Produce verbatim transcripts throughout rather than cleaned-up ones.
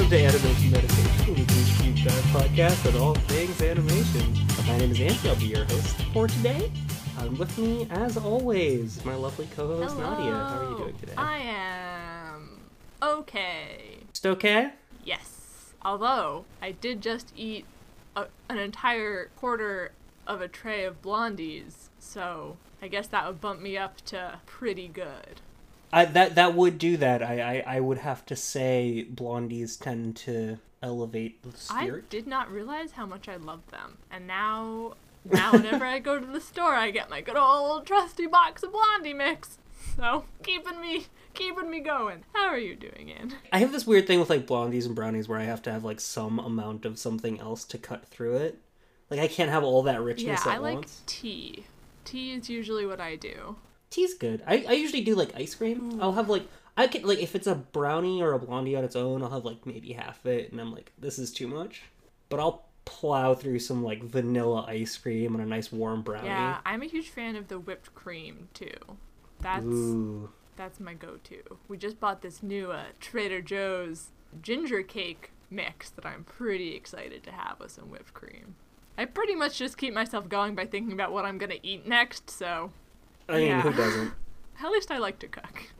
Welcome to Animation Meditation, a weekly deep dive podcast on all things animation. My name is Anthony, I'll be your host for today. Um, with me, as always, my lovely co-host Hello. Nadia. How are you doing today? I am okay. Just okay? Yes. Although, I did just eat a, an entire quarter of a tray of Blondies, so I guess that would bump me up to pretty good. I, that that would do that. I, I, I would have to say Blondies tend to elevate the spirit. I did not realize how much I loved them, and now, now whenever I go to the store, I get my good old trusty box of Blondie mix. So, keeping me, keeping me going. How are you doing, Ann? I have this weird thing with like Blondies and brownies where I have to have like some amount of something else to cut through it. Like I can't have all that richness Yeah, at I like once. tea. Tea is usually what I do. Tea's good. I, I usually do like ice cream. Ooh. I'll have like I can like if it's a brownie or a blondie on its own, I'll have like maybe half of it, and I'm like, this is too much. But I'll plow through some like vanilla ice cream and a nice warm brownie. Yeah, I'm a huge fan of the whipped cream too. That's Ooh. that's my go-to. We just bought this new uh, Trader Joe's ginger cake mix that I'm pretty excited to have with some whipped cream. I pretty much just keep myself going by thinking about what I'm gonna eat next, so I mean, yeah. who doesn't? At least I like to cook.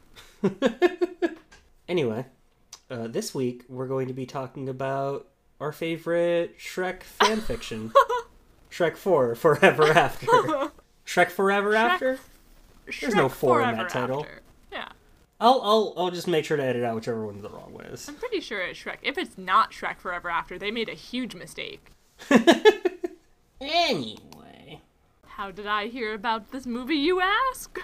Anyway, uh, this week we're going to be talking about our favorite Shrek fanfiction. Shrek four, Forever After. Shrek Forever Shrek- After? There's no Shrek four in Forever that title. After. Yeah, I'll, I'll, I'll just make sure to edit out whichever one the wrong one is. I'm pretty sure it's Shrek. If it's not Shrek Forever After, they made a huge mistake. Anyway. How did I hear about this movie, you ask?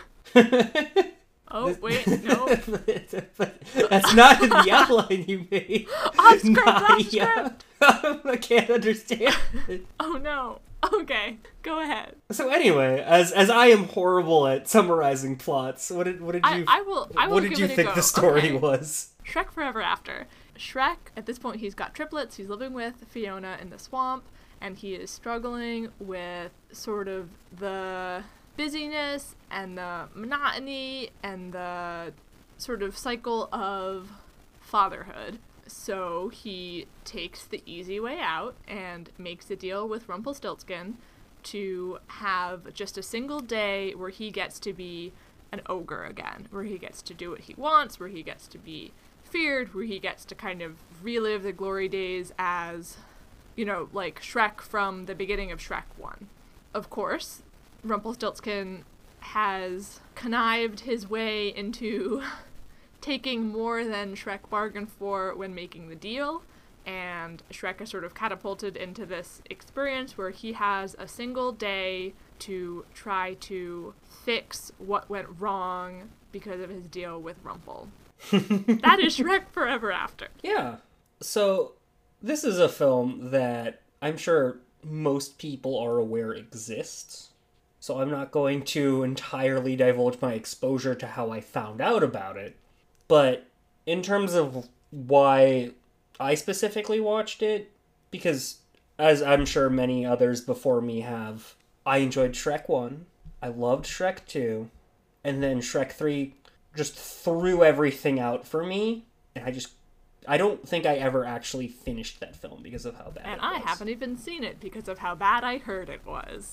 Oh, wait, no. But that's not in the outline you made. Off script, off Nadia. I can't understand it. Oh, no. Okay, go ahead. So anyway, as as I am horrible at summarizing plots, what did what did I, you I will. I will what did give you it a think go. the story Okay. was? Shrek Forever After. Shrek, at this point, he's got triplets. He's living with Fiona in the swamp, and he is struggling with sort of the busyness and the monotony and the sort of cycle of fatherhood. So he takes the easy way out and makes a deal with Rumpelstiltskin to have just a single day where he gets to be an ogre again, where he gets to do what he wants, where he gets to be feared, where he gets to kind of relive the glory days as, you know, like Shrek from the beginning of Shrek one. Of course, Rumpelstiltskin has connived his way into taking more than Shrek bargained for when making the deal, and Shrek is sort of catapulted into this experience where he has a single day to try to fix what went wrong because of his deal with Rumple. That is Shrek Forever After. Yeah. So this is a film that I'm sure most people are aware exists. So I'm not going to entirely divulge my exposure to how I found out about it. But in terms of why I specifically watched it, because as I'm sure many others before me have, I enjoyed Shrek one, I loved Shrek two, and then Shrek three just threw everything out for me, and I just, I don't think I ever actually finished that film because of how bad And it I was. haven't even seen it because of how bad I heard it was.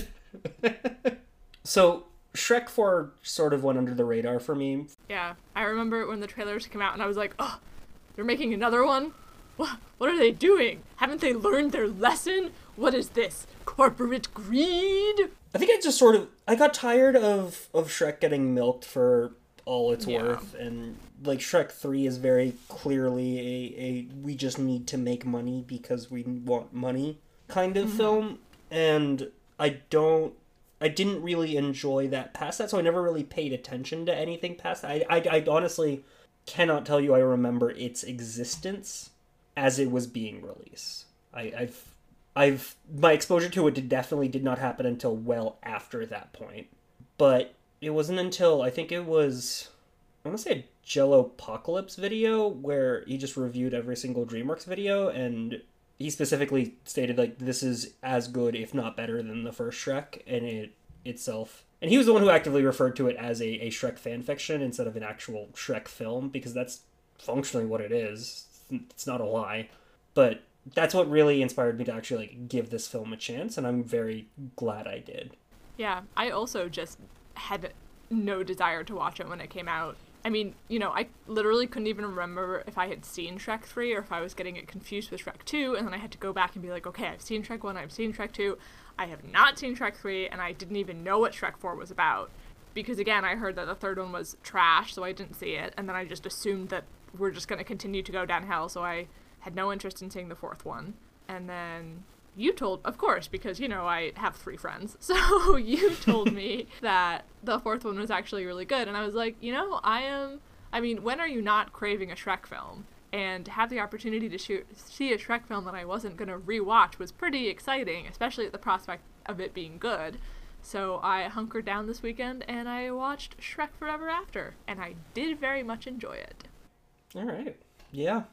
So, Shrek four sort of went under the radar for me. Yeah, I remember when the trailers came out and I was like, oh, they're making another one? What, what are they doing? Haven't they learned their lesson? What is this? Corporate greed? I think I just sort of, I got tired of, of Shrek getting milked for all it's Yeah. worth, and like Shrek three is very clearly a, a we just need to make money because we want money kind of Mm-hmm. film, and I don't, I didn't really enjoy that past that, so I never really paid attention to anything past that. I, I, I honestly cannot tell you I remember its existence as it was being released. I, I've, I've, my exposure to it did, definitely did not happen until well after that point, but it wasn't until, I think it was, I want to say a Jello Apocalypse video where he just reviewed every single DreamWorks video, and he specifically stated, like, this is as good, if not better, than the first Shrek, and it itself. And he was the one who actively referred to it as a, a Shrek fanfiction instead of an actual Shrek film, because that's functionally what it is. it's not a lie. But that's what really inspired me to actually like give this film a chance, and I'm very glad I did. Yeah, I also just had no desire to watch it when it came out. I mean, you know, I literally couldn't even remember if I had seen Shrek three or if I was getting it confused with Shrek two, and then I had to go back and be like, okay, I've seen Shrek one, I've seen Shrek two, I have not seen Shrek three, and I didn't even know what Shrek four was about. Because, again, I heard that the third one was trash, so I didn't see it, and then I just assumed that we're just going to continue to go downhill, so I had no interest in seeing the fourth one. And then you told, of course, because, you know, I have three friends, so you told me that the fourth one was actually really good, and I was like, you know, I am, I mean, when are you not craving a Shrek film? And to have the opportunity to shoot, see a Shrek film that I wasn't going to rewatch was pretty exciting, especially at the prospect of it being good. So I hunkered down this weekend and I watched Shrek Forever After, and I did very much enjoy it. All right. Yeah.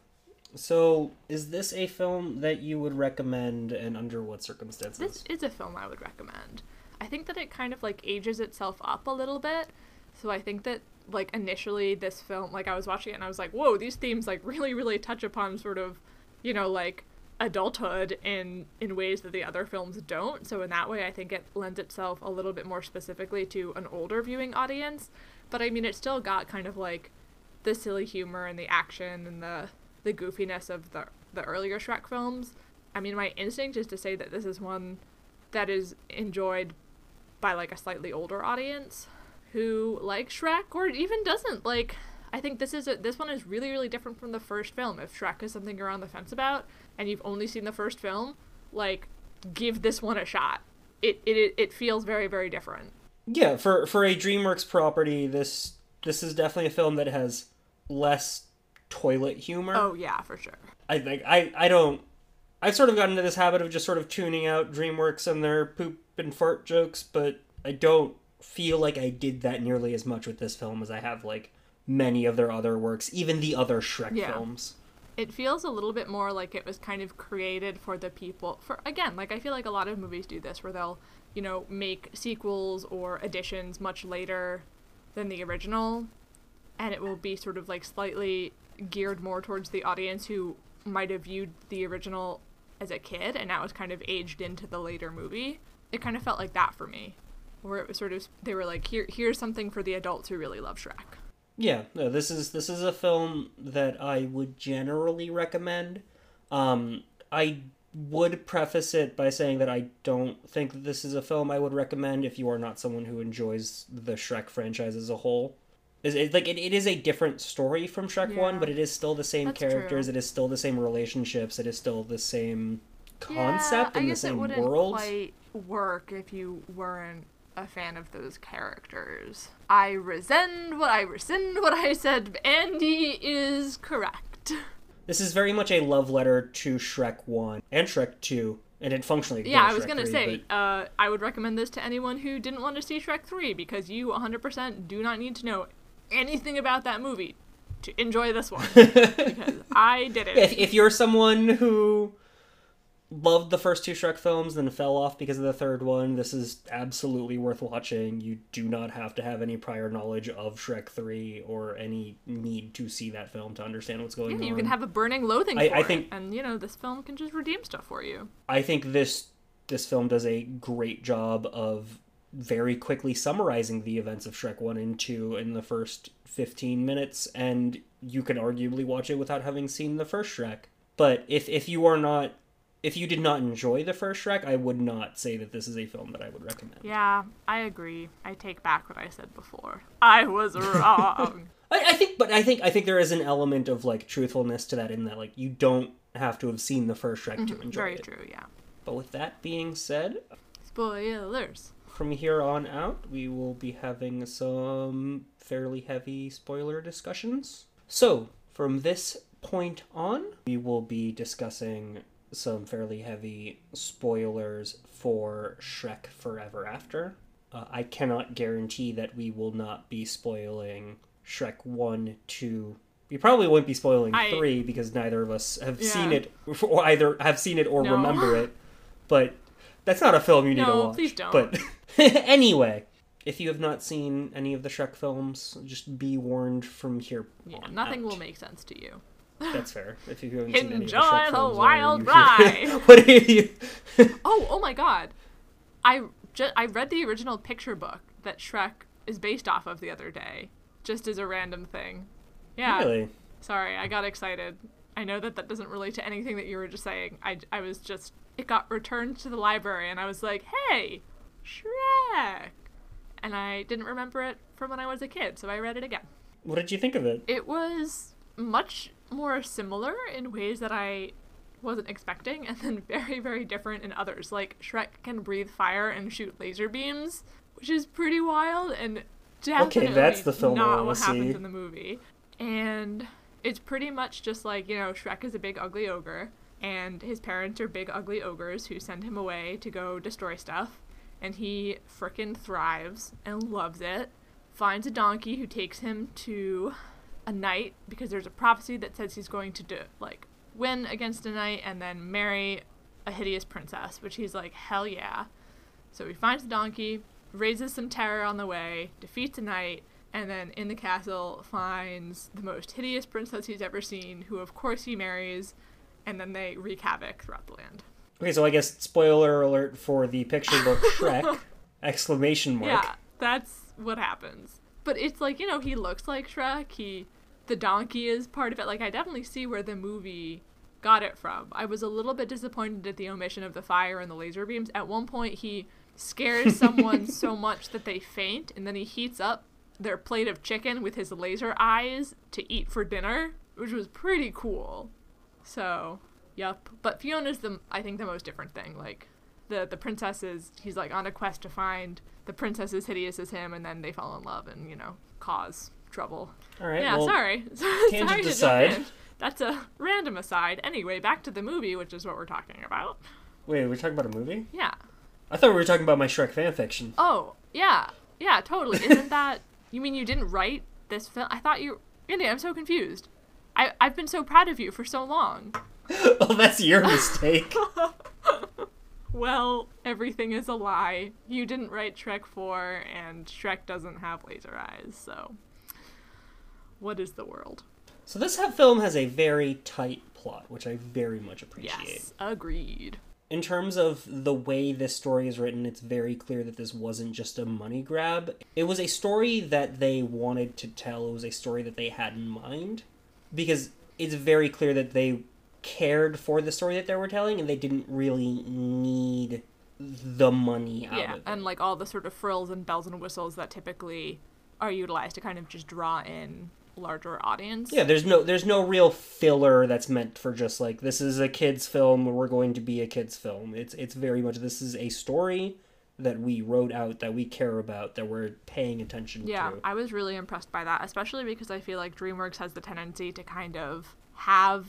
So is this a film that you would recommend, and under what circumstances? This is a film I would recommend. I think that it kind of like ages itself up a little bit. So I think that like initially this film, like I was watching it and I was like, whoa, these themes like really, really touch upon sort of, you know, like adulthood in in ways that the other films don't. So in that way, I think it lends itself a little bit more specifically to an older viewing audience. But I mean, it still got kind of like the silly humor and the action and the the goofiness of the the earlier Shrek films. I mean, my instinct is to say that this is one that is enjoyed by like a slightly older audience who likes Shrek or even doesn't. Like, I think this is a, this one is really, really different from the first film. If Shrek is something you're on the fence about and you've only seen the first film, like, give this one a shot. It it it feels very, very different. Yeah, for for a DreamWorks property, this this is definitely a film that has less toilet humor. Oh yeah, for sure. I think I I don't. I've sort of gotten into this habit of just sort of tuning out DreamWorks and their poop and fart jokes, but I don't feel like I did that nearly as much with this film as I have like many of their other works, even the other Shrek yeah. films. It feels a little bit more like it was kind of created for the people. For again, like I feel like a lot of movies do this where they'll, you know, make sequels or additions much later than the original, and it will be sort of like slightly geared more towards the audience who might have viewed the original as a kid and now it's kind of aged into the later movie. It kind of felt like that for me, where it was sort of, they were like, here here's something for the adults who really love Shrek. Yeah, no, this is this is a film that I would generally recommend. Um, I would preface it by saying that I don't think that this is a film I would recommend if you are not someone who enjoys the Shrek franchise as a whole. It's, it, like it, it is a different story from Shrek Yeah. one, but it is still the same That's characters. true. It is still the same relationships. It is still the same concept yeah, and I the guess it same wouldn't world. quite work if you weren't a fan of those characters. I rescind what I rescind what I said. Andy is correct. This is very much a love letter to Shrek one and Shrek two, and it functionally Yeah, does I was Shrek gonna three, say, but... uh, I would recommend this to anyone who didn't want to see Shrek three, because you one hundred percent do not need to know anything about that movie to enjoy this one. Because I did it. If, if you're someone who loved the first two Shrek films then fell off because of the third one, this is absolutely worth watching. You do not have to have any prior knowledge of Shrek three or any need to see that film to understand what's going Yeah, on. you can have a burning loathing I- for I it, think- and you know this film can just redeem stuff for you. I think this this film does a great job of very quickly summarizing the events of Shrek one and two in the first fifteen minutes, and you can arguably watch it without having seen the first Shrek. But if if you are not if you did not enjoy the first Shrek, I would not say that this is a film that I would recommend. Yeah, I agree. I take back what I said before. I was wrong. I, I think, but I think I think there is an element of like truthfulness to that, in that like you don't have to have seen the first Shrek to enjoy Very it. true, yeah. But with that being said, Spoilers. from here on out, we will be having some fairly heavy spoiler discussions. So, from this point on, we will be discussing some fairly heavy spoilers for Shrek Forever After. Uh, I cannot guarantee that we will not be spoiling Shrek one, two... We probably won't be spoiling I- three because neither of us have Yeah. seen it, or either have seen it or No. remember it. But that's not a film you need No, to watch. please don't. But anyway, if you have not seen any of the Shrek films, just be warned from here Yeah, on nothing out. will make sense to you. That's fair. If you haven't seen any of the Enjoy Shrek the films, wild or you- ride. What do you? Oh, oh my god. I, ju- I read the original picture book that Shrek is based off of the other day, just as a random thing. Yeah. Really? Sorry, I got excited. I know that that doesn't relate to anything that you were just saying. I, I was just, it got returned to the library and I was like, hey, Shrek. And I didn't remember it from when I was a kid, so I read it again. What did you think of it? It was much more similar in ways that I wasn't expecting, and then very, very different in others. Like, Shrek can breathe fire and shoot laser beams, which is pretty wild, and definitely Okay, that's the film I not wanna what happens see. in the movie. And it's pretty much just like, you know, Shrek is a big ugly ogre, and his parents are big ugly ogres who send him away to go destroy stuff, and he frickin' thrives and loves it. Finds a donkey who takes him to a knight because there's a prophecy that says he's going to do, like, win against a knight and then marry a hideous princess, which he's like, hell yeah. So he finds the donkey, raises some terror on the way, defeats a knight, and then in the castle finds the most hideous princess he's ever seen, who of course he marries, and then they wreak havoc throughout the land. Okay, so I guess spoiler alert for the picture book Shrek! Exclamation mark. Yeah, that's what happens. But it's like, you know, he looks like Shrek, he, the donkey is part of it. Like, I definitely see where the movie got it from. I was a little bit disappointed at the omission of the fire and the laser beams. At one point, he scares someone so much that they faint, and then he heats up their plate of chicken with his laser eyes to eat for dinner, which was pretty cool. So, yep. But Fiona's the, I think, the most different thing. Like, the, the princess is, he's like on a quest to find the princess as hideous as him, and then they fall in love and, you know, cause trouble. All right. Yeah, well, sorry. tangent sorry to aside. jump in. That's a random aside. Anyway, back to the movie, which is what we're talking about. Wait, we're talking about a movie? Yeah. I thought we were talking about my Shrek fanfiction. Oh, yeah. Yeah, totally. Isn't that... You mean you didn't write this film? I thought you... Andy, I'm so confused. I, I've been so proud of you for so long. Oh, that's your mistake. Well, everything is a lie. You didn't write Shrek four, and Shrek doesn't have laser eyes, so... What is the world? So this ha- film has a very tight plot, which I very much appreciate. Yes, agreed. In terms of the way this story is written, it's very clear that this wasn't just a money grab. It was a story that they wanted to tell. It was a story that they had in mind. Because it's very clear that they cared for the story that they were telling, and they didn't really need the money out Yeah, of it. and like all the sort of frills and bells and whistles that typically are utilized to kind of just draw in larger audience. Yeah, there's no there's no real filler that's meant for just like, this is a kid's film, we're going to be a kid's film. It's it's very much, this is a story that we wrote out, that we care about, that we're paying attention Yeah, to. I was really impressed by that, especially because I feel like DreamWorks has the tendency to kind of have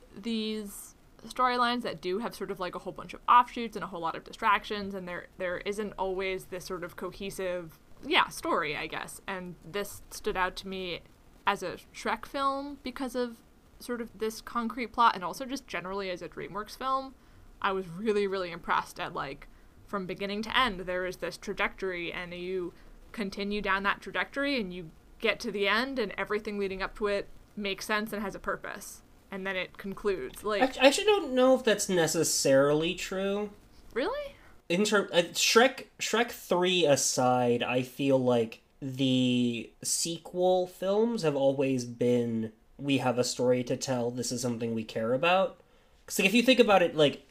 these storylines that do have sort of like a whole bunch of offshoots and a whole lot of distractions, and there there isn't always this sort of cohesive, yeah, story, I guess. And this stood out to me as a Shrek film because of sort of this concrete plot, and also just generally as a DreamWorks film. I was really, really impressed at, like, from beginning to end, there is this trajectory, and you continue down that trajectory, and you get to the end, and everything leading up to it makes sense and has a purpose. And then it concludes. Like, I actually don't know if that's necessarily true. really? In term, uh, Shrek Shrek three aside, I feel like the sequel films have always been, we have a story to tell, this is something we care about. Because like, if you think about it, like,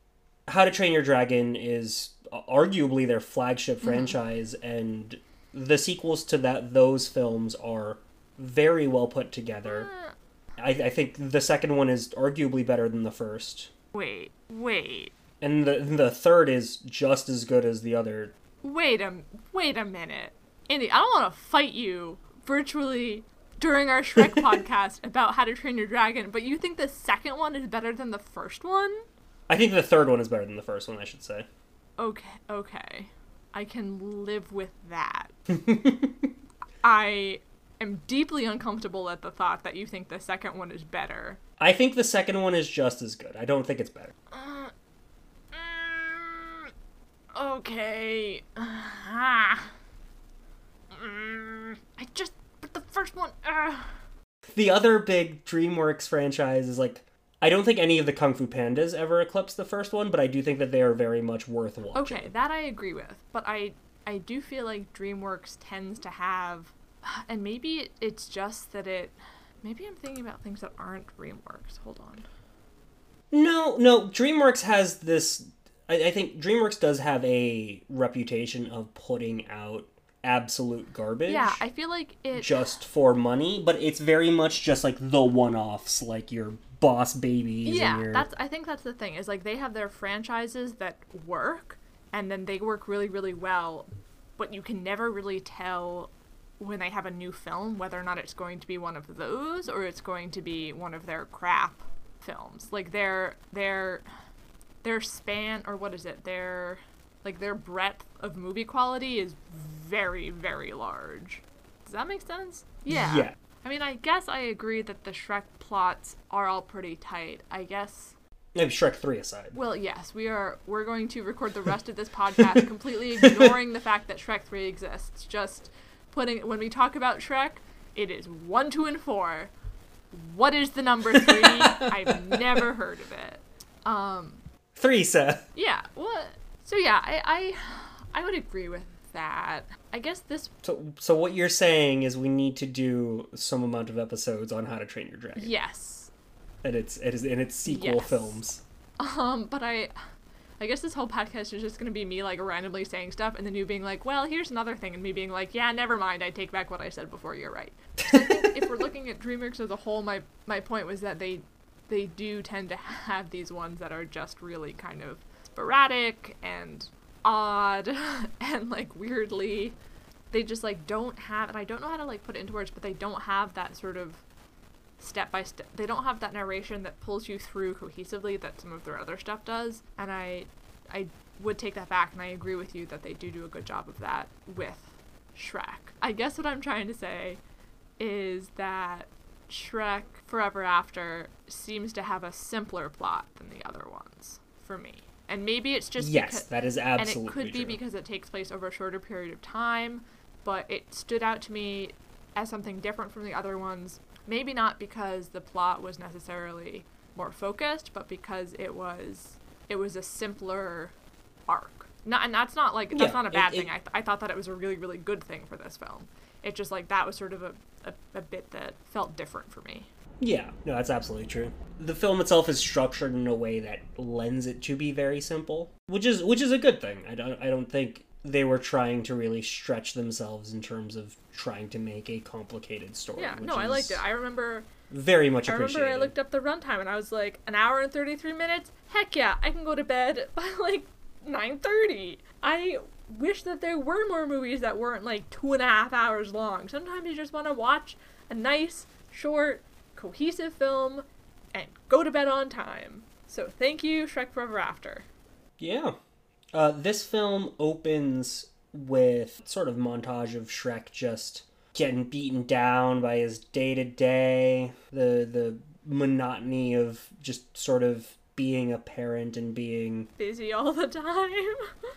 How to Train Your Dragon is arguably their flagship franchise, mm-hmm. and the sequels to that those films are very well put together. Uh, I, I think the second one is arguably better than the first. wait, wait. And the the third is just as good as the other. Wait a, wait a minute. Andy, I don't want to fight you virtually during our Shrek podcast about How to Train Your Dragon, but you think the second one is better than the first one? I think the third one is better than the first one, I should say. Okay, okay. I can live with that. I am deeply uncomfortable at the thought that you think the second one is better. I think the second one is just as good. I don't think it's better. Uh, mm, okay. Ah. Mm, I just... But the first one... Uh. The other big DreamWorks franchise is like, I don't think any of the Kung Fu Pandas ever eclipsed the first one, but I do think that they are very much worth watching. Okay, that I agree with. But I I do feel like DreamWorks tends to have, and maybe it's just that it, maybe I'm thinking about things that aren't DreamWorks. Hold on. No, no, DreamWorks has this, I, I think DreamWorks does have a reputation of putting out absolute garbage. Yeah, I feel like it... just for money, but it's very much just like the one-offs, like your Boss Babies. Yeah, and your... that's. I think that's the thing, is like they have their franchises that work, and then they work really, really well, but you can never really tell when they have a new film whether or not it's going to be one of those or it's going to be one of their crap films. Like their their their span, or what is it? Their like their breadth of movie quality is very, very large. Does that make sense? Yeah. Yeah. I mean, I guess I agree that the Shrek plots are all pretty tight. I guess. Maybe Shrek three aside. Well, yes, we are. We're going to record the rest of this podcast completely ignoring the fact that Shrek three exists. Just putting, when we talk about Shrek, it is one, two, and four. What is the number three? I've never heard of it. Um, three, Seth. Yeah. What? So yeah, I, I, I would agree with that. I guess this. So, so what you're saying is we need to do some amount of episodes on How to Train Your Dragon. Yes. And its it is in its sequel Yes. films. Um, but I, I guess this whole podcast is just gonna be me like randomly saying stuff, and then you being like, "Well, here's another thing," and me being like, "Yeah, never mind. I take back what I said before. You're right." So I think if we're looking at DreamWorks as a whole, my my point was that they they do tend to have these ones that are just really kind of sporadic and odd and like weirdly, they just like don't have, and I don't know how to like put it into words, but they don't have that sort of step by step, they don't have that narration that pulls you through cohesively that some of their other stuff does. And I I would take that back, and I agree with you that they do do a good job of that with Shrek. I guess what I'm trying to say is that Shrek Forever After seems to have a simpler plot than the other ones for me. And maybe it's just yes, because, that is absolutely and it could be true. because it takes place over a shorter period of time, but it stood out to me as something different from the other ones. Maybe not because the plot was necessarily more focused, but because it was it was a simpler arc. Not, and that's not like that's Yeah, not a bad it- thing. I th- I thought that it was a really, really good thing for this film. It just like that was sort of a, a, a bit that felt different for me. Yeah, no, that's absolutely true. The film itself is structured in a way that lends it to be very simple, which is which is a good thing. I don't I don't think they were trying to really stretch themselves in terms of trying to make a complicated story. Yeah, which no, I is liked it. I remember very much I appreciated. remember I looked up the runtime and I was like, an hour and thirty-three minutes? Heck yeah, I can go to bed by like nine thirty. I wish that there were more movies that weren't like two and a half hours long. Sometimes you just want to watch a nice, short, cohesive film and go to bed on time. So thank you, Shrek Forever After. Yeah. Uh, this film opens with sort of montage of Shrek just getting beaten down by his day-to-day, the the monotony of just sort of being a parent and being Busy all the time.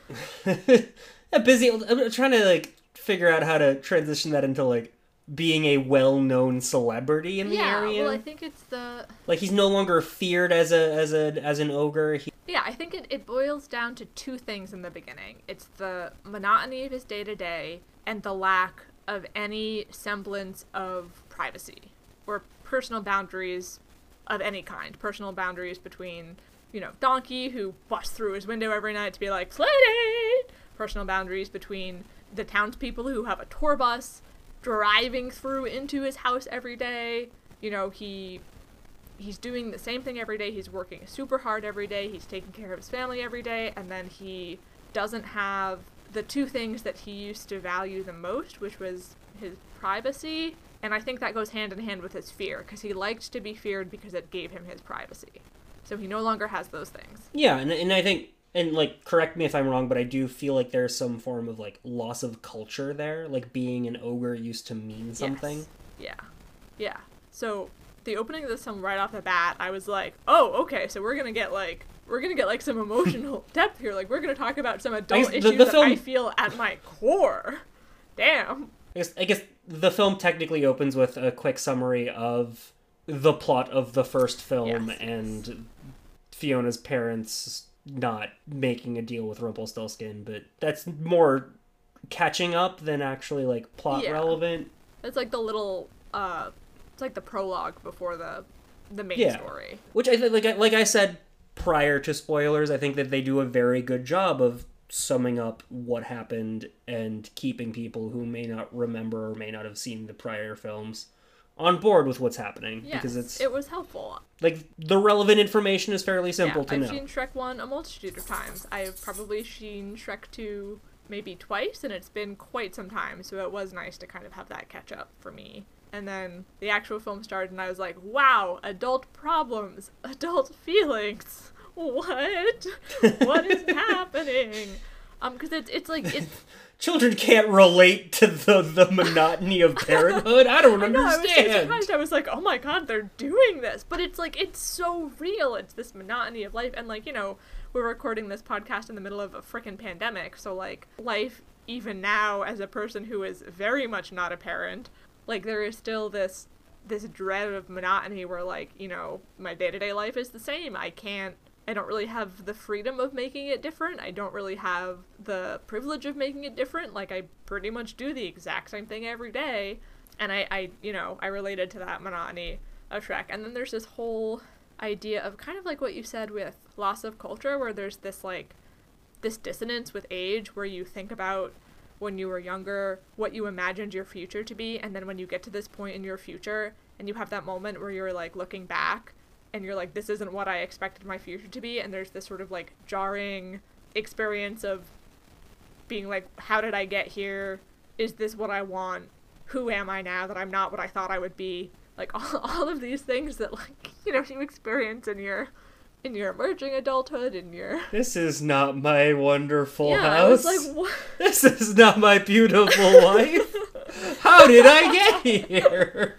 busy. I'm trying to like figure out how to transition that into like being a well-known celebrity in the yeah, area. well, I think it's the... Like he's no longer feared as a as a as an ogre. He... Yeah, I think it, it boils down to two things in the beginning. It's the monotony of his day-to-day and the lack of any semblance of privacy or personal boundaries of any kind. Personal boundaries between, you know, Donkey, who busts through his window every night to be like, "Slay date!" Personal boundaries between the townspeople who have a tour bus driving through into his house every day. You know, he he's doing the same thing every day. He's working super hard every day. He's taking care of his family every day. And then he doesn't have the two things that he used to value the most, which was his privacy. And I think that goes hand in hand with his fear, because he liked to be feared because it gave him his privacy. So he no longer has those things. Yeah, and and I think, and like, correct me if I'm wrong, but I do feel like there's some form of like loss of culture there. Like being an ogre used to mean something. Yes. Yeah. Yeah. So the opening of this film right off the bat, I was like, oh, okay, so we're gonna get like we're gonna get like some emotional depth here. Like we're gonna talk about some adult I guess issues the- the that film- I feel at my core. Damn. I guess I guess the film technically opens with a quick summary of the plot of the first film Yes. and Fiona's parents not making a deal with Rumpelstiltskin, but that's more catching up than actually like plot Yeah. relevant. It's like the little, uh, it's like the prologue before the the main Yeah. story. Which I think, like, I- like I said prior to spoilers, I think that they do a very good job of summing up what happened and keeping people who may not remember or may not have seen the prior films on board with what's happening. Yes, Because it's, it was helpful. like, the relevant information is fairly simple yeah, to I've know. seen Shrek one a multitude of times. I've probably seen Shrek two maybe twice, and it's been quite some time, so it was nice to kind of have that catch up for me. And then the actual film started, and I was like, wow, adult problems, adult feelings. What? What is happening? Um, because it's, it's like, it's... Children can't relate to the, the monotony of parenthood. I don't I know, I was so understand. surprised. I was like, oh my god, they're doing this. But it's like, it's so real. It's this monotony of life. And like, you know, we're recording this podcast in the middle of a frickin' pandemic. So like, life, even now, as a person who is very much not a parent, like, there is still this this dread of monotony where, like, you know, my day-to-day life is the same. I can't, I don't really have the freedom of making it different. I don't really have the privilege of making it different. Like, I pretty much do the exact same thing every day. And I, I you know, I related to that monotony of Shrek. And then there's this whole idea of kind of like what you said with loss of culture, where there's this, like, this dissonance with age where you think about when you were younger, what you imagined your future to be, and then when you get to this point in your future, and you have that moment where you're, like, looking back, and you're like, this isn't what I expected my future to be, and there's this sort of, like, jarring experience of being like, how did I get here? Is this what I want? Who am I now that I'm not what I thought I would be? Like, all, all of these things that, like, you know, you experience in your in your emerging adulthood, in your... This is not my wonderful Yeah, house. I was like, what? This is not my beautiful wife. How did I get here?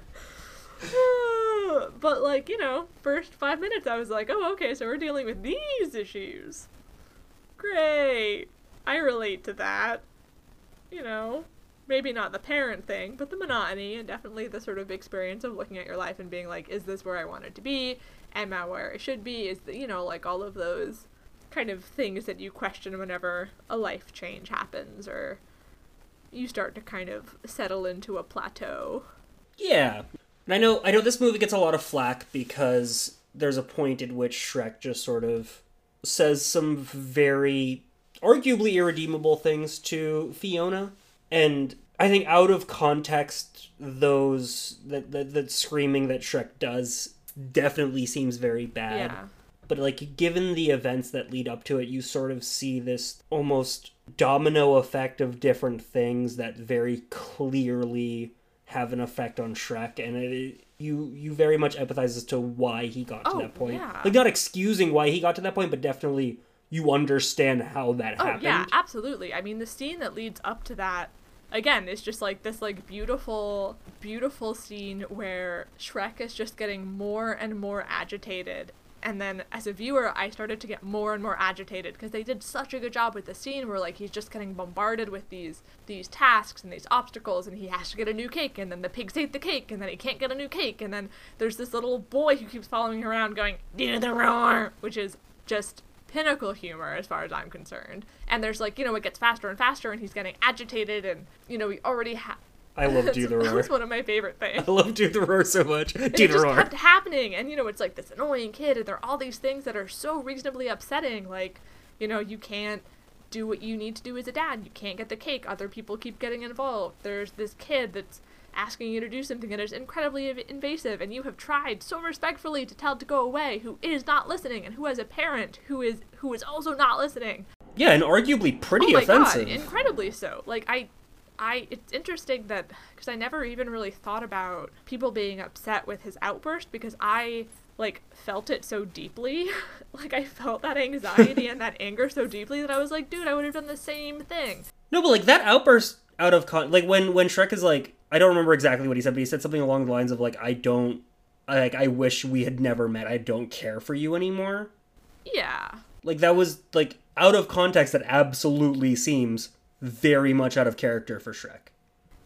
But, like, you know, first five minutes I was like, oh, okay, so we're dealing with these issues. Great. I relate to that. You know, maybe not the parent thing, but the monotony, and definitely the sort of experience of looking at your life and being like, is this where I want it to be? Am I where I should be? Is the, you know, like, all of those kind of things that you question whenever a life change happens, or you start to kind of settle into a plateau. Yeah. And I know I know this movie gets a lot of flack because there's a point at which Shrek just sort of says some very arguably irredeemable things to Fiona. And I think out of context, those that that, that screaming that Shrek does definitely seems very bad. Yeah. But, like, given the events that lead up to it, you sort of see this almost domino effect of different things that very clearly have an effect on Shrek, and it, you you very much empathize as to why he got to Oh, that point. yeah. Like, not excusing why he got to that point, but definitely you understand how that Oh, happened. yeah, absolutely. I mean, the scene that leads up to that, again, is just, like, this, like, beautiful, beautiful scene where Shrek is just getting more and more agitated. And then, as a viewer, I started to get more and more agitated, because they did such a good job with the scene where, like, he's just getting bombarded with these these tasks and these obstacles, and he has to get a new cake, and then the pigs ate the cake, and then he can't get a new cake, and then there's this little boy who keeps following him around going, do the roar, which is just pinnacle humor as far as I'm concerned. And there's, like, you know, it gets faster and faster, and he's getting agitated, and, you know, we already have... I love Do the That Roar. was one of my favorite things. I love Do the Roar so much. And Do it the just Roar. kept happening, and, you know, it's like this annoying kid, and there are all these things that are so reasonably upsetting, like, you know, you can't do what you need to do as a dad, you can't get the cake, other people keep getting involved, there's this kid that's asking you to do something that is incredibly inv- invasive, and you have tried so respectfully to tell it to go away, who is not listening, and who has a parent who is who is also not listening. Yeah, and arguably pretty oh my offensive. God, incredibly so. Like, I... I, it's interesting that, because I never even really thought about people being upset with his outburst, because I, like, felt it so deeply. Like, I felt that anxiety and that anger so deeply that I was like, dude, I would have done the same thing. No, but, like, that outburst out of con- like when when Shrek is like, I don't remember exactly what he said, but he said something along the lines of, like, I don't, like, I wish we had never met, I don't care for you anymore. Yeah. Like, that was, like, out of context, that absolutely seems very much out of character for Shrek.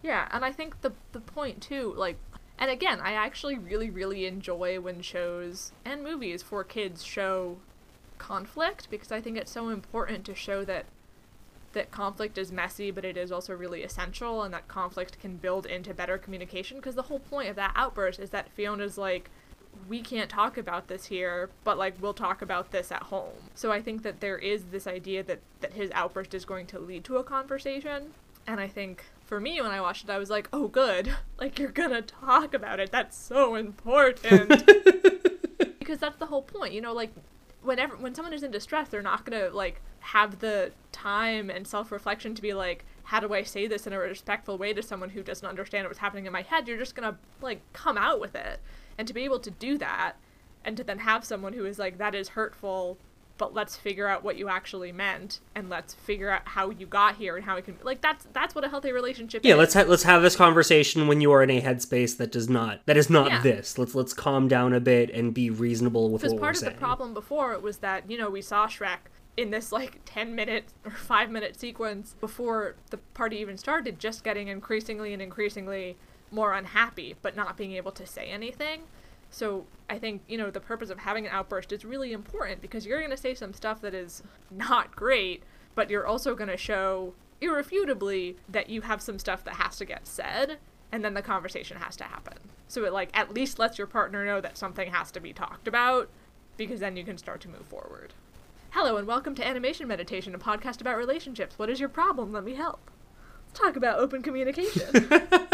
Yeah, and I think the the point too, like, and again, I actually really, really enjoy when shows and movies for kids show conflict, because I think it's so important to show that that conflict is messy, but it is also really essential, and that conflict can build into better communication, because the whole point of that outburst is that Fiona's like, we can't talk about this here, but like, we'll talk about this at home. So I think that there is this idea that, that his outburst is going to lead to a conversation, and I think for me, when I watched it, I was like, oh good, like, you're gonna talk about it, that's so important. Because that's the whole point, you know, like, whenever when someone is in distress, they're not gonna like have the time and self-reflection to be like, how do I say this in a respectful way to someone who doesn't understand what's happening in my head? You're just gonna like come out with it. And to be able to do that, and to then have someone who is like, that is hurtful, but let's figure out what you actually meant, and let's figure out how you got here and how we can, like, that's that's what a healthy relationship yeah, is. let's ha- let's have this conversation when you are in a headspace that does not that is not Yeah. this. Let's let's calm down a bit and be reasonable with what we're saying. Because part of the problem before was that, you know, we saw Shrek in this like ten minute or five minute sequence before the party even started, just getting increasingly and increasingly more unhappy, but not being able to say anything. So I think, you know, the purpose of having an outburst is really important, because you're going to say some stuff that is not great, but you're also going to show irrefutably that you have some stuff that has to get said, and then the conversation has to happen. So it like at least lets your partner know that something has to be talked about, because then you can start to move forward. Hello and welcome to Animation Meditation, a podcast about relationships. What is your problem? Let me help. Let's talk about open communication.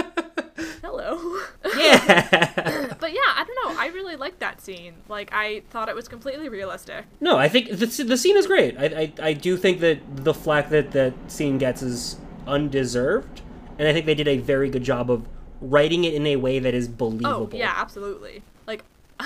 Hello. Yeah. But yeah, I don't know. I really liked that scene. Like, I thought it was completely realistic. No, I think the, the scene is great. I, I I do think that the flack that that scene gets is undeserved, and I think they did a very good job of writing it in a way that is believable. Oh, yeah, absolutely. Like,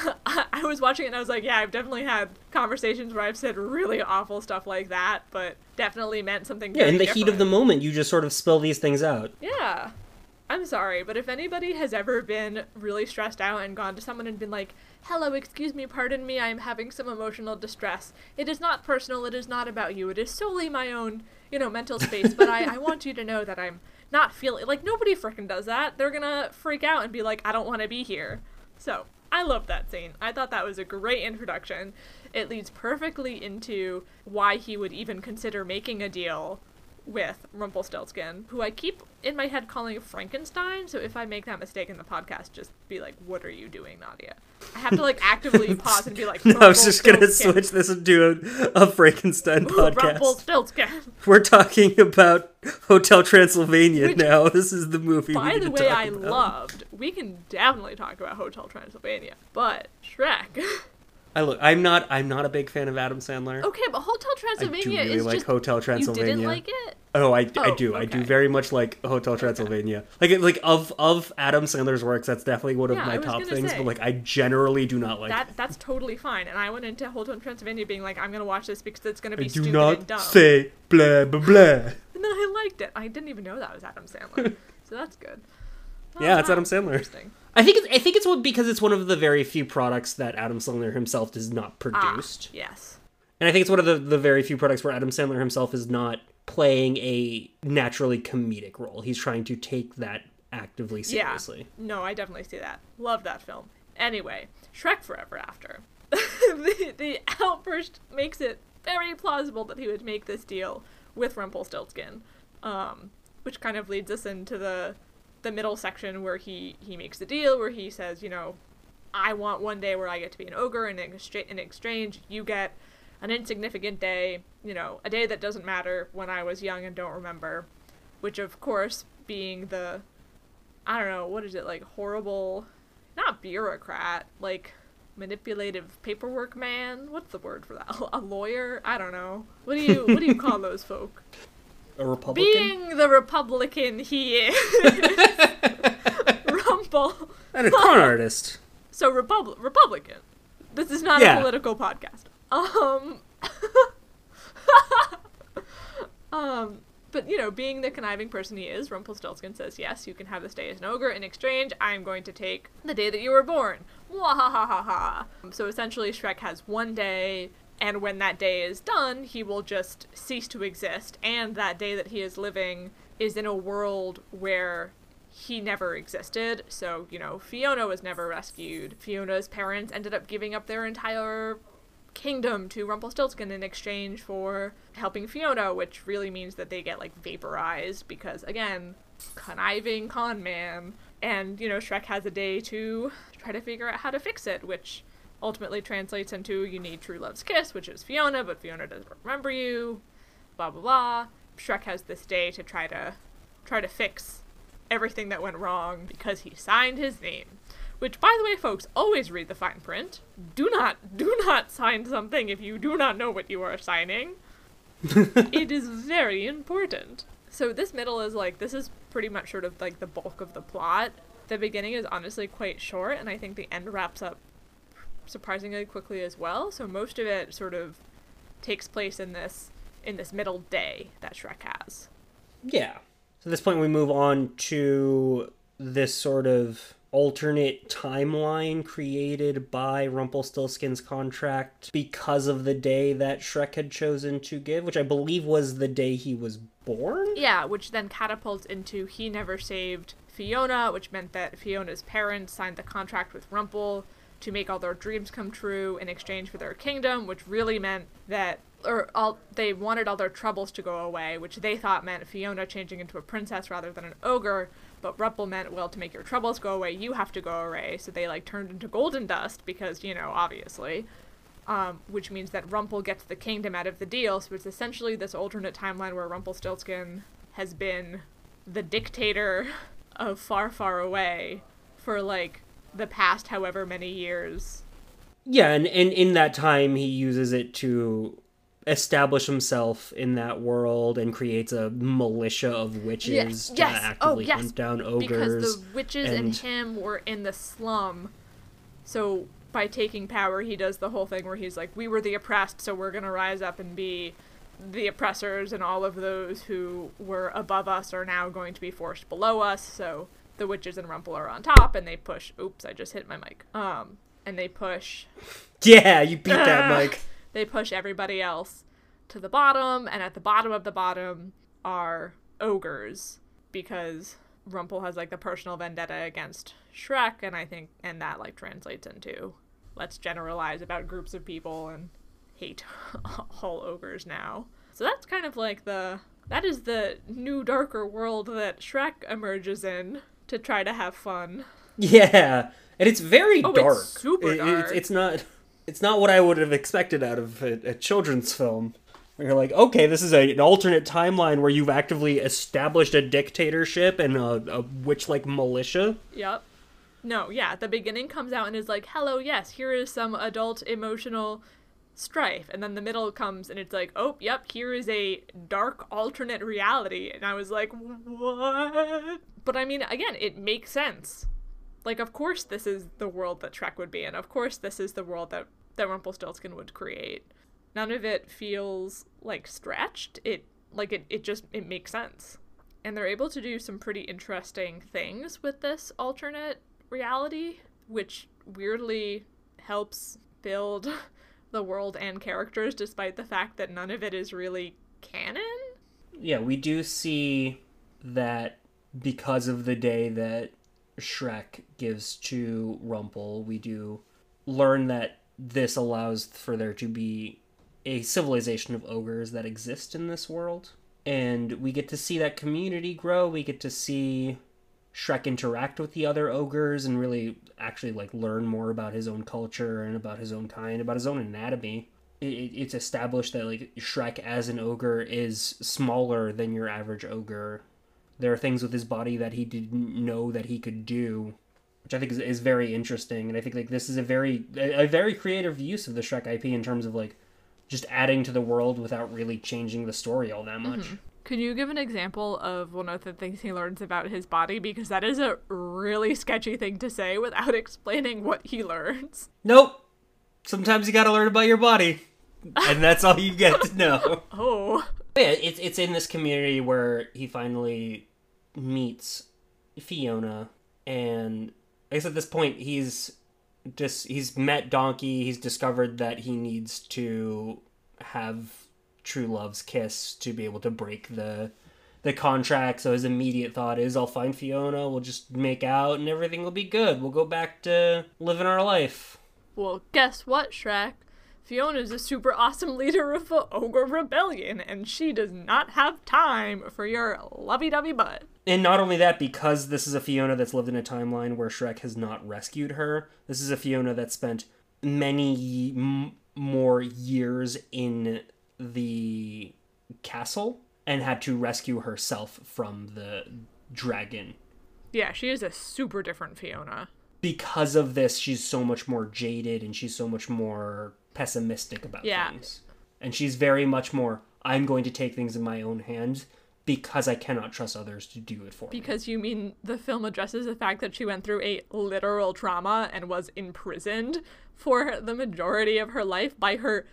I was watching it and I was like, yeah, I've definitely had conversations where I've said really awful stuff like that, but definitely meant something Yeah, very in the different. heat of the moment, you just sort of spill these things out. Yeah. I'm sorry, but if anybody has ever been really stressed out and gone to someone and been like, hello, excuse me, pardon me, I am having some emotional distress. It is not personal, it is not about you, it is solely my own, you know, mental space, but I, I want you to know that I'm not feeling, like, nobody frickin' does that. They're gonna freak out and be like, I don't want to be here. So, I love that scene. I thought that was a great introduction. It leads perfectly into why he would even consider making a deal with Rumpelstiltskin, who I keep in my head calling Frankenstein, so if I make that mistake in the podcast, just be like, what are you doing, Nadia? I have to, like, actively pause and be like, No, I was just gonna Rumpelstiltskin. switch this into a, a Frankenstein Ooh, podcast. Rumpelstiltskin. We're talking about Hotel Transylvania Which, now. This is the movie we By need the to way, talk I about. loved. We can definitely talk about Hotel Transylvania, but Shrek. I look. I'm not. I'm not a big fan of Adam Sandler. Okay, but Hotel Transylvania I do really is like just Hotel Transylvania. You didn't like it? Oh, I, I Oh, do. I do okay. very much like Hotel Transylvania. Like like of of Adam Sandler's works, that's definitely one of Yeah, my I was top gonna things. say. But like, I generally do not like That it. that's totally fine. And I went into Hotel Transylvania being like, I'm gonna watch this because it's gonna I be do stupid not and dumb. say blah blah blah. And then I liked it. I didn't even know that was Adam Sandler, so that's good. Oh, Yeah, it's wow. Adam Sandler. Interesting. I think it's, I think it's one because it's one of the very few products that Adam Sandler himself does not produced. Ah, yes. And I think it's one of the, the very few products where Adam Sandler himself is not playing a naturally comedic role. He's trying to take that actively seriously. Yeah. No, I definitely see that. Love that film. Anyway, Shrek Forever After. the, the outburst makes it very plausible that he would make this deal with Rumpelstiltskin, um, which kind of leads us into the the middle section where he, he makes the deal, where he says, you know, I want one day where I get to be an ogre, and in, extra- in exchange, you get an insignificant day, you know, a day that doesn't matter when I was young and don't remember, which, of course, being the, I don't know, what is it, like, horrible, not bureaucrat, like, manipulative paperwork man? What's the word for that? A lawyer? I don't know. What do you, what do you call those folk? A Republican? Being the Republican he is. Rumple. And a con artist. So, Repub- Republican. This is not Yeah. a political podcast. Um, um, but, you know, being the conniving person he is, Rumpelstiltskin says, yes, you can have this day as an ogre. In exchange, I'm going to take the day that you were born. Wahahaha. So essentially, Shrek has one day, and when that day is done, he will just cease to exist. And that day that he is living is in a world where he never existed. So, you know, Fiona was never rescued. Fiona's parents ended up giving up their entire kingdom to Rumpelstiltskin in exchange for helping Fiona, which really means that they get, like, vaporized because, again, conniving con man. And, you know, Shrek has a day to try to figure out how to fix it, which ultimately translates into you need true love's kiss, which is Fiona, but Fiona doesn't remember you, blah, blah, blah. Shrek has this day to try to try to fix everything that went wrong because he signed his name. Which, by the way, folks, always read the fine print. Do not, do not sign something if you do not know what you are signing. It is very important. So this middle is, like, this is pretty much sort of, like, the bulk of the plot. The beginning is honestly quite short, and I think the end wraps up surprisingly quickly as well. So most of it sort of takes place in this, in this middle day that Shrek has. Yeah. So at this point we move on to this sort of alternate timeline created by Rumpelstiltskin's contract because of the day that Shrek had chosen to give, which I believe was the day he was born? Yeah, which then catapults into he never saved Fiona, which meant that Fiona's parents signed the contract with Rumple to make all their dreams come true in exchange for their kingdom, which really meant that or all they wanted all their troubles to go away, which they thought meant Fiona changing into a princess rather than an ogre, but Rumple meant, well, to make your troubles go away, you have to go away, so they, like, turned into golden dust, because, you know, obviously, um, which means that Rumple gets the kingdom out of the deal, so it's essentially this alternate timeline where Rumpelstiltskin has been the dictator of Far, Far Away for, like, the past however many years. Yeah, and, and in that time, he uses it to establish himself in that world and creates a militia of witches yes, to yes. actively oh, yes. hunt down ogres. Because the witches and... and him were in the slum. So by taking power, he does the whole thing where he's like, we were the oppressed, so we're going to rise up and be the oppressors, and all of those who were above us are now going to be forced below us. So the witches and Rumple are on top, and they push... Oops, I just hit my mic. Um, and they push... Yeah, you beat that mic. They push everybody else to the bottom, and at the bottom of the bottom are ogres, because Rumple has, like, the personal vendetta against Shrek, and I think, and that, like, translates into, let's generalize about groups of people and hate all ogres now. So that's kind of like the, that is the new darker world that Shrek emerges in to try to have fun. Yeah, and it's very oh, dark. It's super it, dark. It's, it's not... It's not what I would have expected out of a, a children's film. Where you're like, okay, this is a, an alternate timeline where you've actively established a dictatorship and a, a witch-like militia. Yep. No, yeah, the beginning comes out and is like, hello, yes, here is some adult emotional strife. And then the middle comes and it's like, oh, yep, here is a dark alternate reality. And I was like, what? But I mean, again, it makes sense. Like, of course this is the world that Shrek would be in. Of course this is the world that, that Rumpelstiltskin would create. None of it feels, like, stretched. It, like, it, it just, it makes sense. And they're able to do some pretty interesting things with this alternate reality, which weirdly helps build the world and characters, despite the fact that none of it is really canon. Yeah, we do see that because of the day that Shrek gives to Rumple, we do learn that this allows for there to be a civilization of ogres that exist in this world. And we get to see that community grow. We get to see Shrek interact with the other ogres and really actually, like, learn more about his own culture and about his own kind, about his own anatomy. It, it's established that, like, Shrek as an ogre is smaller than your average ogre. There are things with his body that he didn't know that he could do, which I think is, is very interesting. And I think, like, this is a very a, a very creative use of the Shrek I P in terms of, like, just adding to the world without really changing the story all that much. Mm-hmm. Could you give an example of one of the things he learns about his body? Because that is a really sketchy thing to say without explaining what he learns. Nope. Sometimes you gotta learn about your body. And that's all you get to know. Oh. Yeah, it's it's in this community where he finally meets Fiona, and I guess at this point he's just he's met Donkey. He's discovered that he needs to have true love's kiss to be able to break the the contract, so his immediate thought is, I'll find Fiona, we'll just make out, and everything will be good. We'll go back to living our life. Well, guess what, Shrek? Fiona's a super awesome leader of the Ogre Rebellion, and she does not have time for your lovey-dovey butt. And not only that, because this is a Fiona that's lived in a timeline where Shrek has not rescued her, this is a Fiona that spent many m- more years in the castle and had to rescue herself from the dragon. Yeah, she is a super different Fiona. Because of this, she's so much more jaded and she's so much more pessimistic about yeah. things. And she's very much more, I'm going to take things in my own hands because I cannot trust others to do it for because me. Because you mean the film addresses the fact that she went through a literal trauma and was imprisoned for the majority of her life by her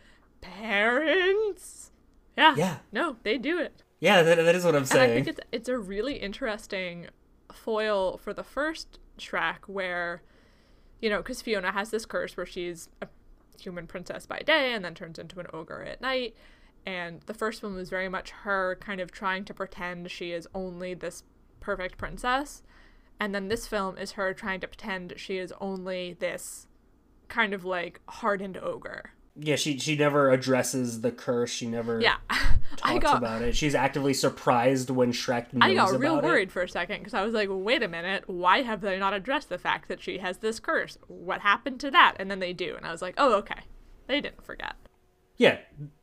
parents? Yeah. Yeah. No, they do it. Yeah, that, that is what I'm saying. And I think it's, it's a really interesting foil for the first Shrek where, you know, because Fiona has this curse where she's a human princess by day and then turns into an ogre at night. And the first one was very much her kind of trying to pretend she is only this perfect princess. And then this film is her trying to pretend she is only this kind of like hardened ogre. Yeah, she she never addresses the curse. She never yeah. talks I got, about it. She's actively surprised when Shrek knows about it. I got real worried for a second because I was like, wait a minute, why have they not addressed the fact that she has this curse? What happened to that? And then they do. And I was like, oh, okay. They didn't forget. Yeah.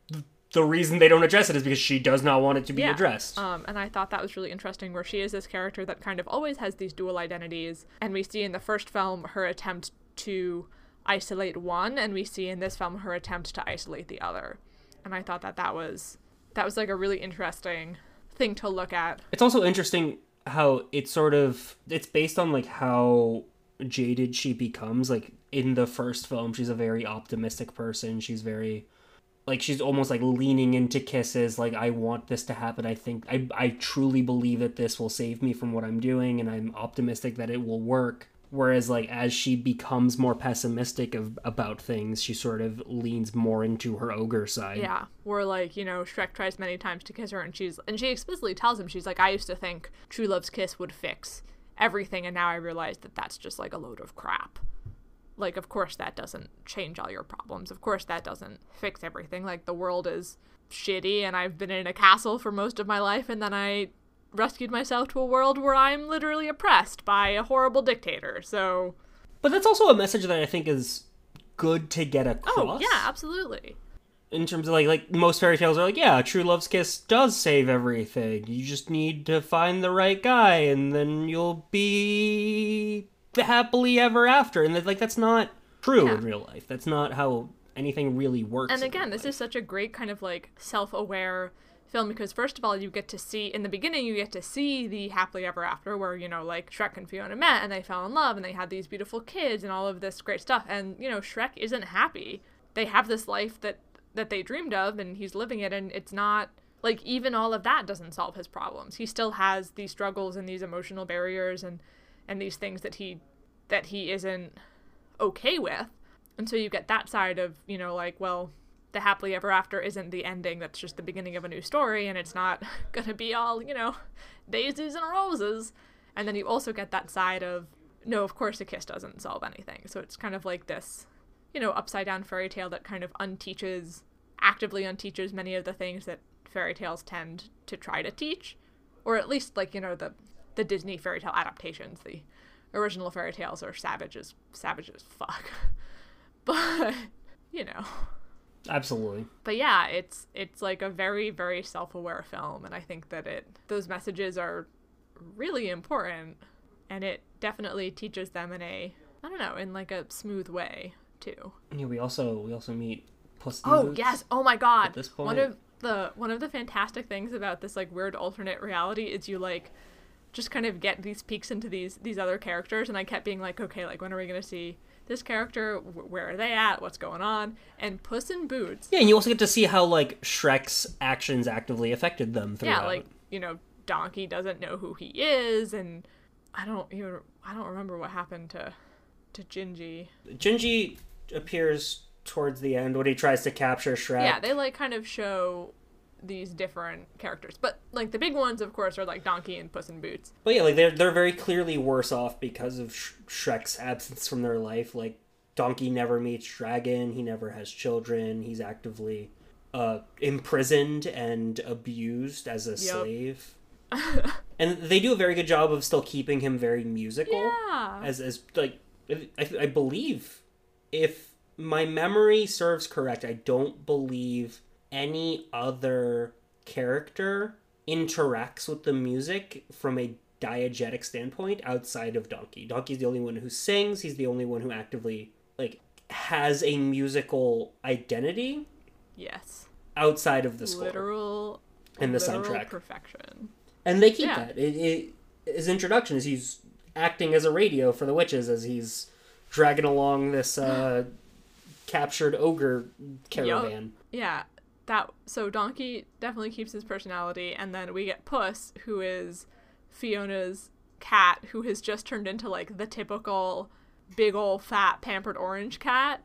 The reason they don't address it is because she does not want it to be yeah. addressed. Um, and I thought that was really interesting where she is this character that kind of always has these dual identities. And we see in the first film her attempt to isolate one, and we see in this film her attempt to isolate the other. And I thought that that was that was like a really interesting thing to look at. It's also interesting how it's sort of it's based on like how jaded she becomes. Like in the first film, she's a very optimistic person. She's very like she's almost like leaning into kisses, like I want this to happen. I think I I truly believe that this will save me from what I'm doing, and I'm optimistic that it will work. Whereas, like, as she becomes more pessimistic of, about things, she sort of leans more into her ogre side. Yeah, where, like, you know, Shrek tries many times to kiss her, and she's and she explicitly tells him, she's like, I used to think true love's kiss would fix everything, and now I realize that that's just, like, a load of crap. Like, of course that doesn't change all your problems. Of course that doesn't fix everything. Like, the world is shitty, and I've been in a castle for most of my life, and then I rescued myself to a world where I'm literally oppressed by a horrible dictator, so... But that's also a message that I think is good to get across. Oh, yeah, absolutely. In terms of, like, like most fairy tales are like, yeah, true love's kiss does save everything. You just need to find the right guy, and then you'll be happily ever after. And, like, that's not true yeah. in real life. That's not how anything really works. And again, this life. is such a great kind of, like, self-aware film, because first of all, you get to see, in the beginning, you get to see the happily ever after, where, you know, like, Shrek and Fiona met, and they fell in love, and they had these beautiful kids, and all of this great stuff, and, you know, Shrek isn't happy. They have this life that, that they dreamed of, and he's living it, and it's not, like, even all of that doesn't solve his problems. He still has these struggles and these emotional barriers, and, and these things that he, that he isn't okay with, and so you get that side of, you know, like, well, the happily ever after isn't the ending, that's just the beginning of a new story, and it's not gonna be all, you know, daisies and roses. And then you also get that side of, no, of course a kiss doesn't solve anything. So it's kind of like this, you know, upside down fairy tale that kind of unteaches, actively unteaches many of the things that fairy tales tend to try to teach. Or at least, like, you know, the, the Disney fairy tale adaptations, the original fairy tales are savage as, savage as fuck. But, you know... Absolutely. But yeah, it's it's like a very, very self-aware film, and I think that it those messages are really important, and it definitely teaches them in a, I don't know, in like a smooth way too. Yeah, we also we also meet Puss in Oh Boots yes! Oh my god! At this point. One of the one of the fantastic things about this like weird alternate reality is you like just kind of get these peeks into these these other characters, and I kept being like, okay, like when are we gonna see this character, where are they at, what's going on? And Puss in Boots. Yeah, and you also get to see how, like, Shrek's actions actively affected them throughout. Yeah, like, you know, Donkey doesn't know who he is, and I don't even, I don't remember what happened to, to Gingy. Gingy appears towards the end when he tries to capture Shrek. Yeah, they, like, kind of show these different characters. But like the big ones, of course, are like Donkey and Puss in Boots. But yeah, like they're they're very clearly worse off because of Sh- Shrek's absence from their life. Like Donkey never meets Dragon, he never has children, he's actively uh, imprisoned and abused as a yep. slave. And they do a very good job of still keeping him very musical. Yeah. As as like I, I believe, if my memory serves correct, I don't believe any other character interacts with the music from a diegetic standpoint outside of Donkey. Donkey's the only one who sings. He's the only one who actively like has a musical identity. Yes. Outside of the score. Literal and the literal soundtrack. Perfection. And they keep yeah. that. It, it, his introduction is he's acting as a radio for the witches as he's dragging along this uh, captured ogre caravan. Yep. Yeah. That so Donkey definitely keeps his personality, and then we get Puss, who is Fiona's cat, who has just turned into like the typical big old fat pampered orange cat.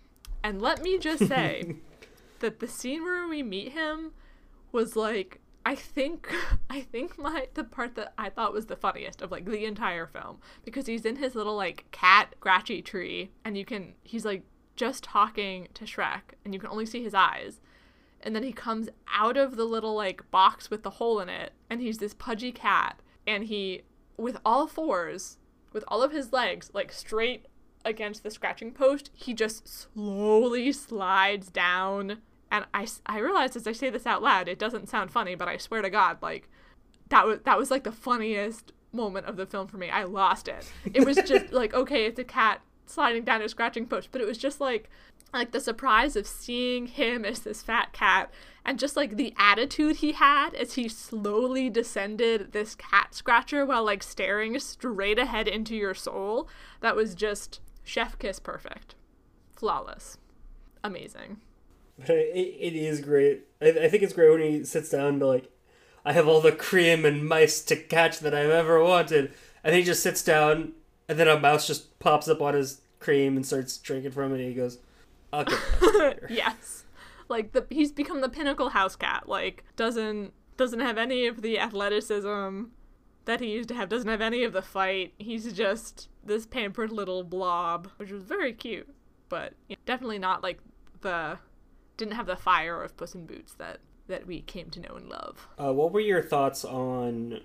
And let me just say that the scene where we meet him was like I think I think my the part that I thought was the funniest of like the entire film, because he's in his little like cat scratchy tree, and you can he's like just talking to Shrek and you can only see his eyes, and then he comes out of the little like box with the hole in it, and he's this pudgy cat, and he with all fours with all of his legs like straight against the scratching post, he just slowly slides down. And I, I realized as I say this out loud, it doesn't sound funny, but I swear to God, like, that was, that was, like, the funniest moment of the film for me. I lost it. It was just, like, okay, it's a cat sliding down a scratching post, but it was just, like, like, the surprise of seeing him as this fat cat, and just, like, the attitude he had as he slowly descended this cat scratcher while, like, staring straight ahead into your soul. That was just chef kiss perfect. Flawless. Amazing. But it, it is great. I, I think it's great when he sits down and be like, I have all the cream and mice to catch that I've ever wanted. And he just sits down, and then a mouse just pops up on his cream and starts drinking from it, and he goes, I'll get that later. Yes. Like, the he's become the pinnacle house cat. Like, doesn't doesn't have any of the athleticism that he used to have, doesn't have any of the fight. He's just this pampered little blob, which was very cute. But you know, definitely not, like, the... didn't have the fire of Puss in Boots that, that we came to know and love. Uh, what were your thoughts on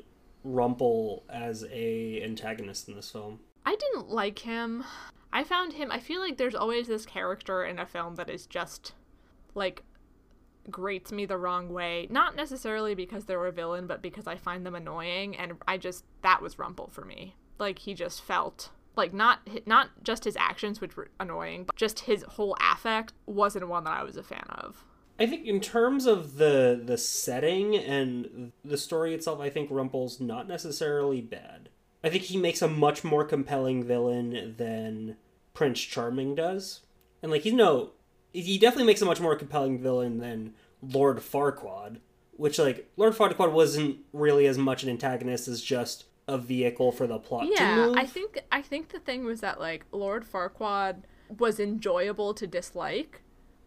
Rumple as a antagonist in this film? I didn't like him. I found him, I feel like there's always this character in a film that is just, like, grates me the wrong way. Not necessarily because they're a villain, but because I find them annoying, and I just, that was Rumple for me. Like, he just felt... like, not not just his actions, which were annoying, but just his whole affect wasn't one that I was a fan of. I think in terms of the the setting and the story itself, I think Rumple's not necessarily bad. I think he makes a much more compelling villain than Prince Charming does. And, like, he's no... he definitely makes a much more compelling villain than Lord Farquaad, which, like, Lord Farquaad wasn't really as much an antagonist as just a vehicle for the plot yeah, to move. I think I think the thing was that, like, Lord Farquaad was enjoyable to dislike.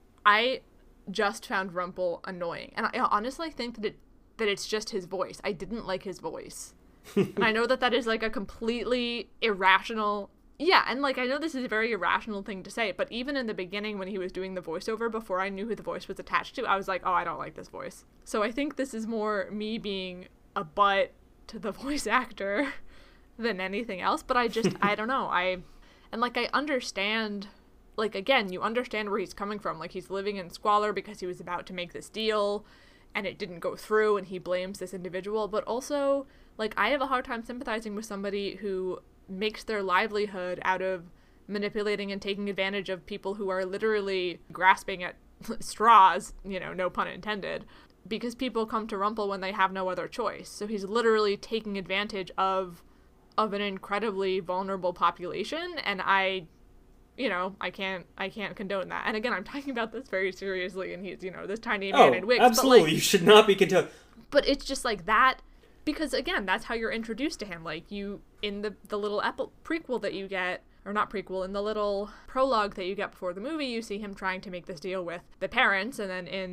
I just found Rumple annoying, and I honestly think that it that it's just his voice. I didn't like his voice, and I know that that is like a completely irrational. Yeah, and like I know this is a very irrational thing to say, but even in the beginning when he was doing the voiceover, before I knew who the voice was attached to, I was like, oh, I don't like this voice. So I think this is more me being a butt to the voice actor than anything else, but I just I don't know I and like I understand, like, again, you understand where he's coming from. Like, he's living in squalor because he was about to make this deal and it didn't go through, and he blames this individual. But also, like, I have a hard time sympathizing with somebody who makes their livelihood out of manipulating and taking advantage of people who are literally grasping at straws, you know, no pun intended, because people come to Rumple when they have no other choice. So he's literally taking advantage of of an incredibly vulnerable population, and I, you know, I can't I can't condone that. And again, I'm talking about this very seriously, and he's, you know, this tiny man oh, in wigs. absolutely, but, like, you should not be condoned. But it's just like that, because again, that's how you're introduced to him. Like, you, in the, the little epi- prequel that you get, or not prequel, in the little prologue that you get before the movie, you see him trying to make this deal with the parents, and then in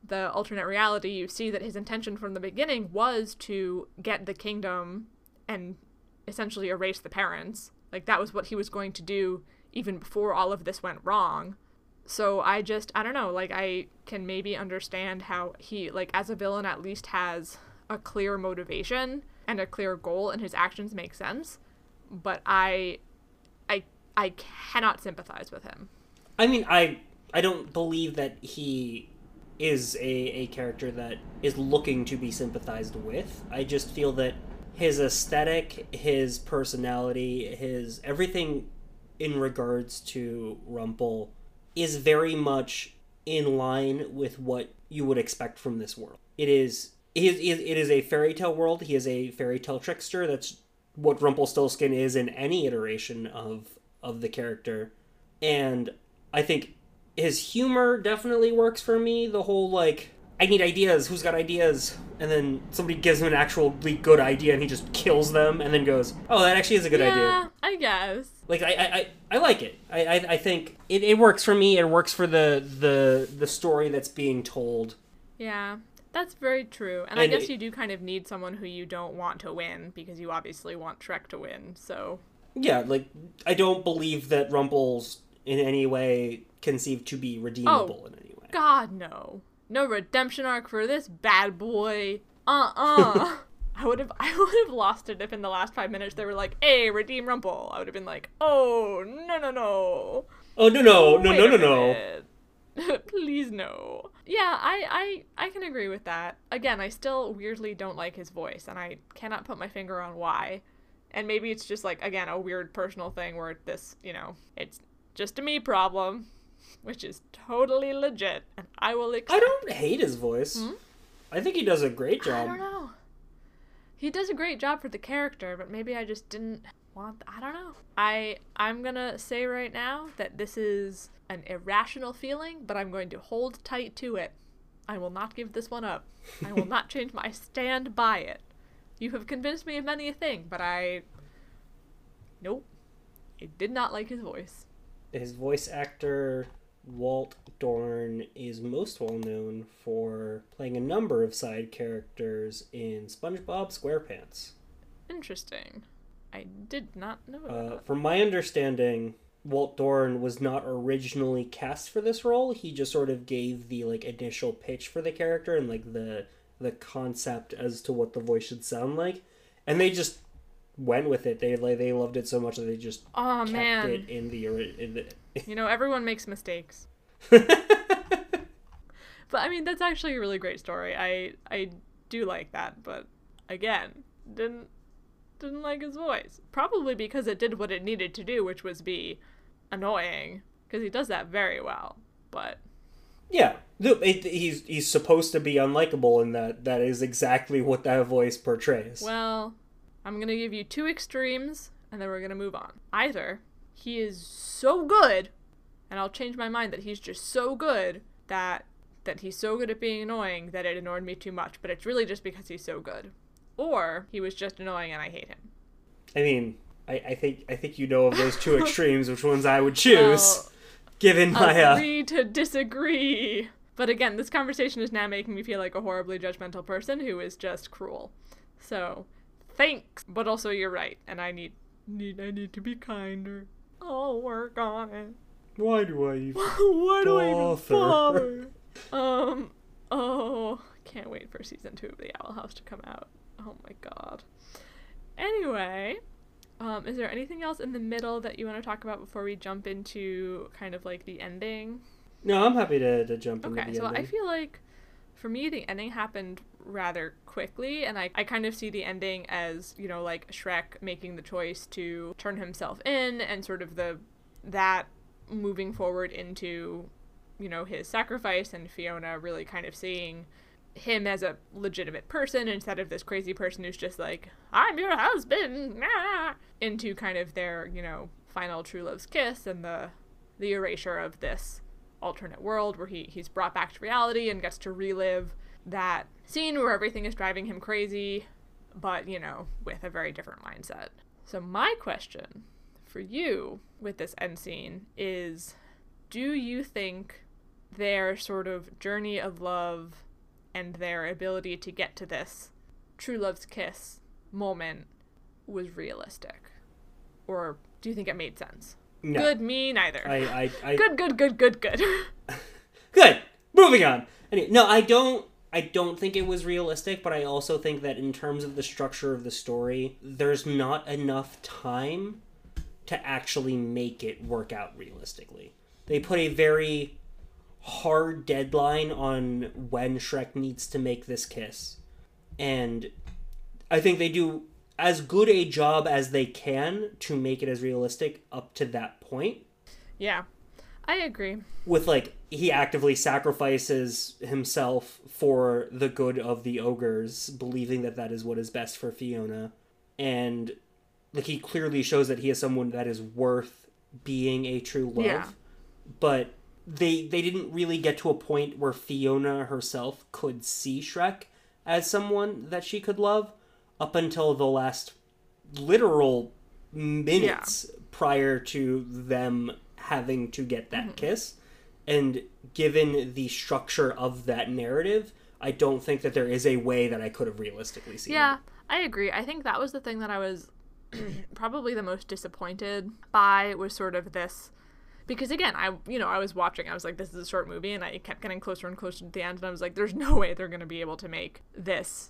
the alternate reality, you see that his intention from the beginning was to get the kingdom and essentially erase the parents. Like, that was what he was going to do even before all of this went wrong. So I just, I don't know, like, I can maybe understand how he, like, as a villain at least has a clear motivation and a clear goal, and his actions make sense. But I, I, I cannot sympathize with him. I mean, I, I don't believe that he is a, a character that is looking to be sympathized with. I just feel that his aesthetic, his personality, his everything in regards to Rumple is very much in line with what you would expect from this world. It is it is, it is a fairy tale world. He is a fairy tale trickster. That's what Rumpelstiltskin is in any iteration of of the character. And I think his humor definitely works for me. The whole, like, I need ideas, who's got ideas? And then somebody gives him an actually good idea and he just kills them and then goes, oh, that actually is a good yeah, idea. Yeah, I guess. Like, I, I, I like it. I, I, I think it, it works for me. It works for the, the, the story that's being told. Yeah, that's very true. And, and I guess it, you do kind of need someone who you don't want to win, because you obviously want Shrek to win, so... Yeah, like, I don't believe that Rumple's in any way conceived to be redeemable oh, in any way. God, no. No redemption arc for this bad boy. Uh-uh. I would have I would have lost it if in the last five minutes they were like, hey, redeem Rumple. I would have been like, oh, no, no, no. Oh, no, no, no, no, no, no. Please, no. Yeah, I, I, I can agree with that. Again, I still weirdly don't like his voice, and I cannot put my finger on why. And maybe it's just, like, again, a weird personal thing where this, you know, it's just a me problem, which is totally legit, and I will accept. I don't hate his voice. Hmm? I think he does a great job. I don't know. He does a great job for the character, but maybe I just didn't want... I don't know. I, I'm gonna say right now that this is an irrational feeling, but I'm going to hold tight to it. I will not give this one up. I will not change my stand by it. You have convinced me of many a thing, but I... Nope. I did not like his voice. His voice actor, Walt Dorn, is most well known for playing a number of side characters in SpongeBob SquarePants. Interesting. I did not know uh, that. From my understanding, Walt Dorn was not originally cast for this role. He just sort of gave the like initial pitch for the character and like the the concept as to what the voice should sound like, and they just went with it. They like they loved it so much that they just oh, kept man. it in the, in the... You know, everyone makes mistakes. But I mean, that's actually a really great story. I I do like that, but again, didn't didn't like his voice. Probably because it did what it needed to do, which was be annoying, because he does that very well. But yeah, it, he's he's supposed to be unlikable, and that that is exactly what that voice portrays. Well, I'm gonna give you two extremes, and then we're gonna move on. Either he is so good, and I'll change my mind that he's just so good that that he's so good at being annoying that it annoyed me too much, but it's really just because he's so good. Or he was just annoying and I hate him. I mean, I, I think I think you know of those two extremes, which ones I would choose, well, given my... Agree uh... to disagree. But again, this conversation is now making me feel like a horribly judgmental person who is just cruel. So, thanks. But also, you're right, and I need need I need to be kinder. I'll work on it. Why do I even Why do I even bother? Um, oh, can't wait for season two of The Owl House to come out. Oh my god. Anyway, um, is there anything else in the middle that you want to talk about before we jump into kind of like the ending? No, I'm happy to, to jump into okay, the so ending. I feel like for me the ending happened rather quickly, and I, I kind of see the ending as, you know, like Shrek making the choice to turn himself in, and sort of the that moving forward into, you know, his sacrifice, and Fiona really kind of seeing him as a legitimate person instead of this crazy person who's just like, I'm your husband, ah! into kind of their, you know, final true love's kiss, and the the erasure of this alternate world where he, he's brought back to reality and gets to relive that scene where everything is driving him crazy, but, you know, with a very different mindset. So my question for you with this end scene is, do you think their sort of journey of love and their ability to get to this true love's kiss moment was realistic? Or do you think it made sense? No. Good, me neither. I, I, I... Good, good, good, good, good. Good. Moving on. Anyway, no, I don't. I don't think it was realistic, but I also think that in terms of the structure of the story, there's not enough time to actually make it work out realistically. They put a very hard deadline on when Shrek needs to make this kiss, and I think they do as good a job as they can to make it as realistic up to that point. Yeah, I agree. With, like, he actively sacrifices himself for the good of the ogres, believing that that is what is best for Fiona. And, like, he clearly shows that he is someone that is worth being a true love. Yeah. But they they didn't really get to a point where Fiona herself could see Shrek as someone that she could love up until the last literal minutes yeah. prior to them having to get that mm-hmm. kiss. And given the structure of that narrative, I don't think that there is a way that I could have realistically seen yeah, it. I agree. I think that was the thing that I was probably the most disappointed by, was sort of this, because again, I you know, I was watching, I was like, this is a short movie, and I kept getting closer and closer to the end, and I was like, there's no way they're going to be able to make this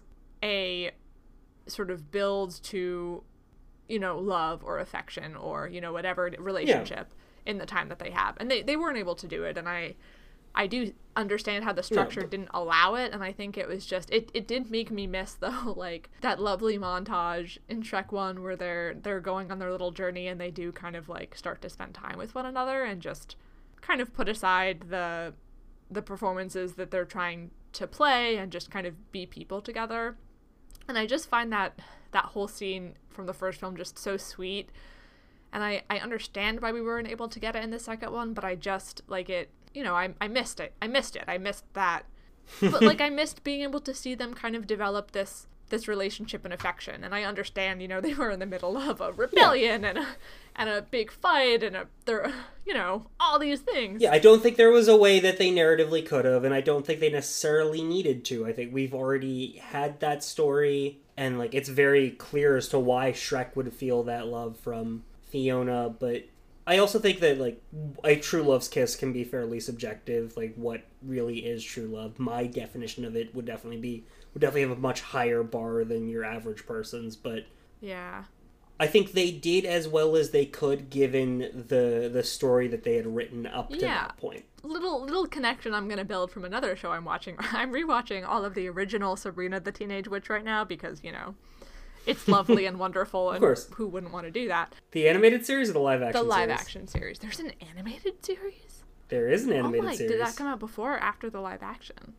a sort of build to, you know, love or affection or, you know, whatever relationship yeah. in the time that they have. And they, they weren't able to do it, and I I do understand how the structure yeah. didn't allow it, and I think it was just, it, it did make me miss, though, like, that lovely montage in Shrek one where they're they're going on their little journey, and they do kind of, like, start to spend time with one another and just kind of put aside the the performances that they're trying to play and just kind of be people together. And I just find that that whole scene from the first film just so sweet. And I, I understand why we weren't able to get it in the second one, but I just, like, it, you know, I I missed it. I missed it. I missed that. But, like, I missed being able to see them kind of develop this this relationship and affection. And I understand, you know, they were in the middle of a rebellion yeah. and a and a big fight and a, they're, you know, all these things. Yeah, I don't think there was a way that they narratively could have, and I don't think they necessarily needed to. I think we've already had that story, and, like, it's very clear as to why Shrek would feel that love from Fiona, but I also think that, like, a true love's kiss can be fairly subjective. Like, what really is true love? My definition of it would definitely be, would definitely have a much higher bar than your average person's, but yeah, I think they did as well as they could given the the story that they had written up to yeah. that point. Little little connection I'm gonna build from another show I'm watching. I'm rewatching all of the original Sabrina the Teenage Witch right now because, you know, it's lovely and wonderful, and of course. Who wouldn't want to do that? The animated series or the live action series? The live series? action series. There's an animated series? There is an animated oh my, series. Did that come out before or after the live action?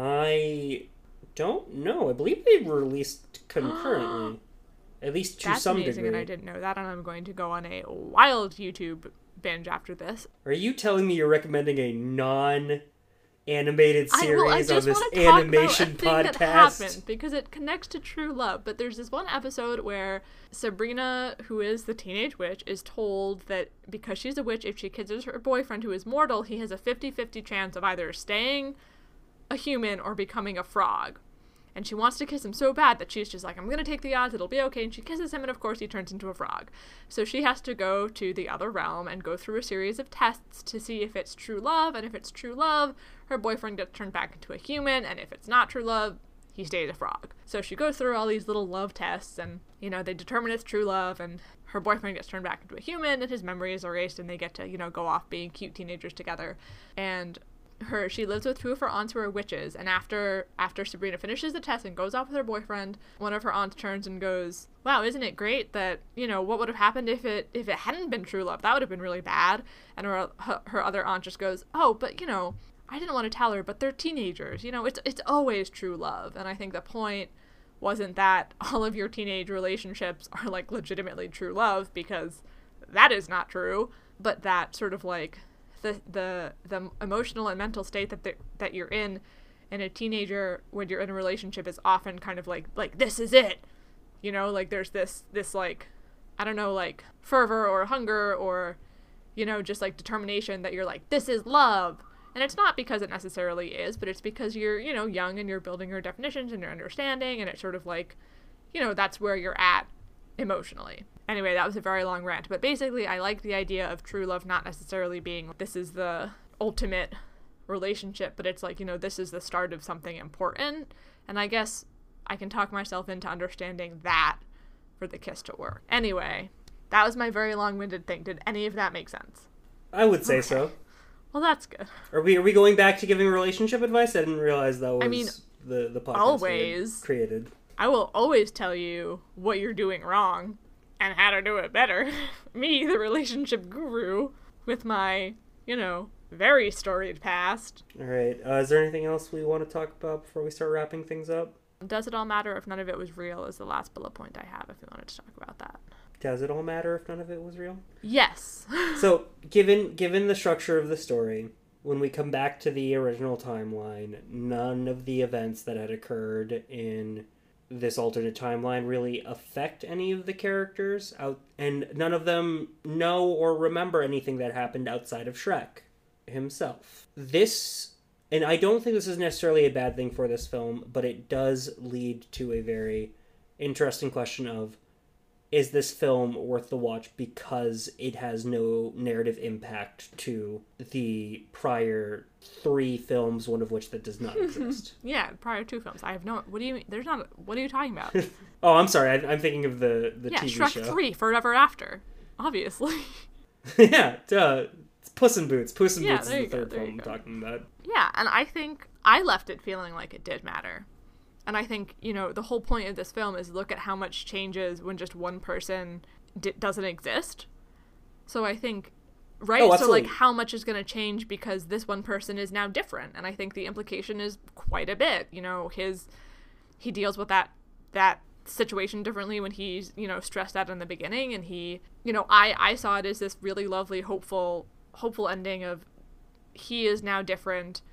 I don't know. I believe they were released concurrently. At least to That's some amazing, degree. And I didn't know that, and I'm going to go on a wild YouTube binge after this. Are you telling me you're recommending a non-animated series I, well, I on just this want to talk animation about a podcast? Thing that happened, because it connects to true love. But there's this one episode where Sabrina, who is the teenage witch, is told that because she's a witch, if she kisses her boyfriend who is mortal, he has a fifty-fifty chance of either staying a human or becoming a frog. And she wants to kiss him so bad that she's just like, I'm going to take the odds, it'll be okay. And she kisses him, and of course he turns into a frog. So she has to go to the other realm and go through a series of tests to see if it's true love. And if it's true love, her boyfriend gets turned back into a human. And if it's not true love, he stays a frog. So she goes through all these little love tests, and, you know, they determine it's true love. And her boyfriend gets turned back into a human, and his memory is erased, and they get to, you know, go off being cute teenagers together. And her she lives with two of her aunts who are witches, and after after Sabrina finishes the test and goes off with her boyfriend, one of her aunts turns and goes, wow, isn't it great that, you know, what would have happened if it if it hadn't been true love? That would have been really bad. And her her, her other aunt just goes, oh, but, you know, I didn't want to tell her, but they're teenagers, you know, it's it's always true love. And I think the point wasn't that all of your teenage relationships are, like, legitimately true love, because that is not true, but that sort of, like, the the the emotional and mental state that that you're in in a teenager when you're in a relationship is often kind of like like this is it, you know, like there's this this like, I don't know, like fervor or hunger or, you know, just like determination that you're like, this is love, And it's not because it necessarily is, but it's because you're, you know, young and you're building your definitions and your understanding, and it's sort of like, you know, that's where you're at emotionally. Anyway, that was a very long rant, but basically I like the idea of true love not necessarily being this is the ultimate relationship, but it's like, you know, this is the start of something important, and I guess I can talk myself into understanding that for the kiss to work. Anyway, that was my very long-winded thing. Did any of that make sense? I would say Okay. so. Well, that's good. Are we are we going back to giving relationship advice? I didn't realize that was I mean, the, the podcast we had always. created. I will always tell you what you're doing wrong and how to do it better. Me, the relationship guru, with my, you know, very storied past. Alright, uh, is there anything else we want to talk about before we start wrapping things up? Does it all matter if none of it was real is the last bullet point I have if you wanted to talk about that. Does it all matter if none of it was real? Yes. So, given given the structure of the story, when we come back to the original timeline, none of the events that had occurred in this alternate timeline really affect any of the characters out, and none of them know or remember anything that happened outside of Shrek himself. This, and I don't think this is necessarily a bad thing for this film, but it does lead to a very interesting question of, is this film worth the watch because it has no narrative impact to the prior three films, one of which that does not exist? Yeah, prior two films. I have no... What do you mean? There's not... What are you talking about? Oh, I'm sorry. I, I'm thinking of the, the yeah, T V Shrek show. three, Forever After. Obviously. Yeah, duh. It's Puss in Boots. Puss in Yeah, Boots is there the you go, third there film you I'm go. talking about. Yeah, and I think I left it feeling like it did matter. And I think, you know, the whole point of this film is look at how much changes when just one person d- doesn't exist. So I think, right? Oh, so, absolutely. like, how much is going to change because this one person is now different? And I think the implication is quite a bit. You know, his, he deals with that, that situation differently when he's, you know, stressed out in the beginning. And he, you know, I, I saw it as this really lovely, hopeful, hopeful ending of he is now different.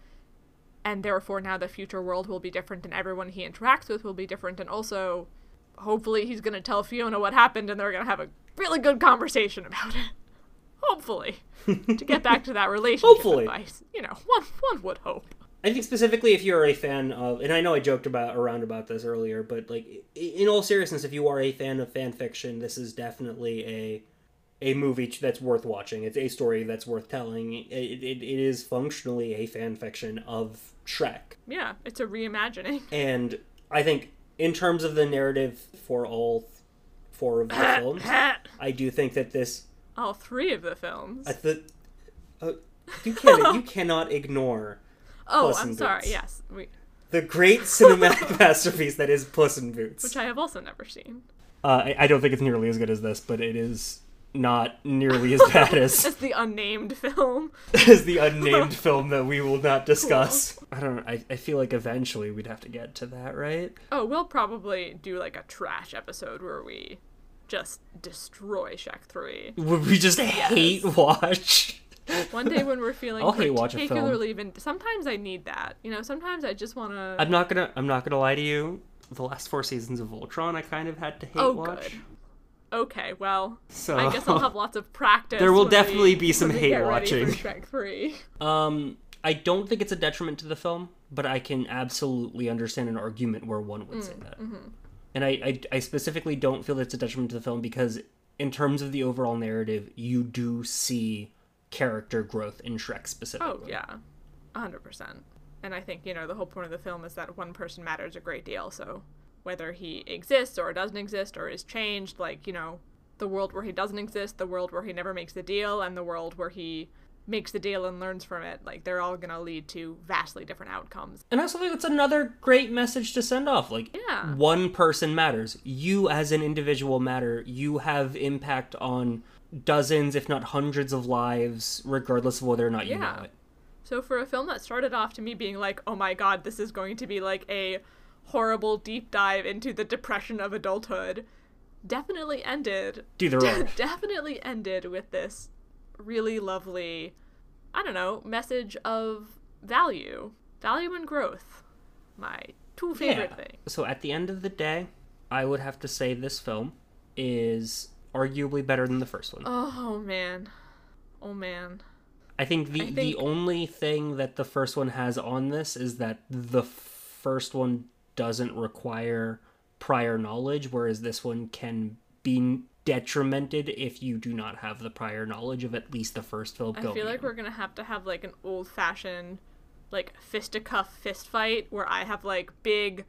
And therefore now the future world will be different and everyone he interacts with will be different. And also, hopefully he's going to tell Fiona what happened and they're going to have a really good conversation about it. Hopefully. To get back to that relationship Hopefully. advice. You know, one one would hope. I think specifically if you're a fan of, and I know I joked about around about this earlier, but like i- in all seriousness, if you are a fan of fan fiction, this is definitely a a movie that's worth watching. It's a story that's worth telling. It, it, it is functionally a fan fiction of Shrek. Yeah, it's a reimagining. And I think in terms of the narrative for all four of the films, I do think that this... All three of the films. I th- uh, you, can't, you cannot ignore oh, Puss I'm in sorry, Boots. yes. We, the great cinematic masterpiece that is Puss in Boots. which I have also never seen. Uh, I, I don't think it's nearly as good as this, but it is not nearly as bad as, It's the unnamed film. as the unnamed film that we will not discuss. I don't know. I, I feel like eventually we'd have to get to that, right? Oh, we'll probably do like a trash episode where we just destroy Shrek three. Would we just hate watch? One day when we're feeling I'll hate watch a film. particularly even sometimes I need that. You know, sometimes I just want to I'm not gonna. I'm not gonna lie to you. The last four seasons of Voltron, I kind of had to hate Oh, watch. good. Okay, well, So I guess I'll have lots of practice. There will when definitely we- be some when we hate get ready watching. for Shrek three. Um, I don't think it's a detriment to the film, but I can absolutely understand an argument where one would say that. Mm-hmm. And I, I, I specifically don't feel it's a detriment to the film because, in terms of the overall narrative, you do see character growth in Shrek specifically. Oh yeah, a hundred percent. And I think, you know, the whole point of the film is that one person matters a great deal. So whether he exists or doesn't exist or is changed, like, you know, the world where he doesn't exist, the world where he never makes the deal, and the world where he makes the deal and learns from it, like, they're all gonna lead to vastly different outcomes. And I also think that's another great message to send off. Like, Yeah. one person matters. You as an individual matter. You have impact on dozens, if not hundreds of lives, regardless of whether or not you Yeah. know it. So for a film that started off to me being like, oh my god, this is going to be like a horrible deep dive into the depression of adulthood, definitely ended Do the road. definitely ended with this really lovely, I don't know, message of value. Value and growth. My two favorite Yeah. things. So at the end of the day, I would have to say this film is arguably better than the first one. Oh man. Oh man. I think the I think... the only thing that the first one has on this is that the first one doesn't require prior knowledge, whereas this one can be detrimented if you do not have the prior knowledge of at least the first film I going feel like in. we're gonna have to have like an old-fashioned like fisticuff fist fight where I have like big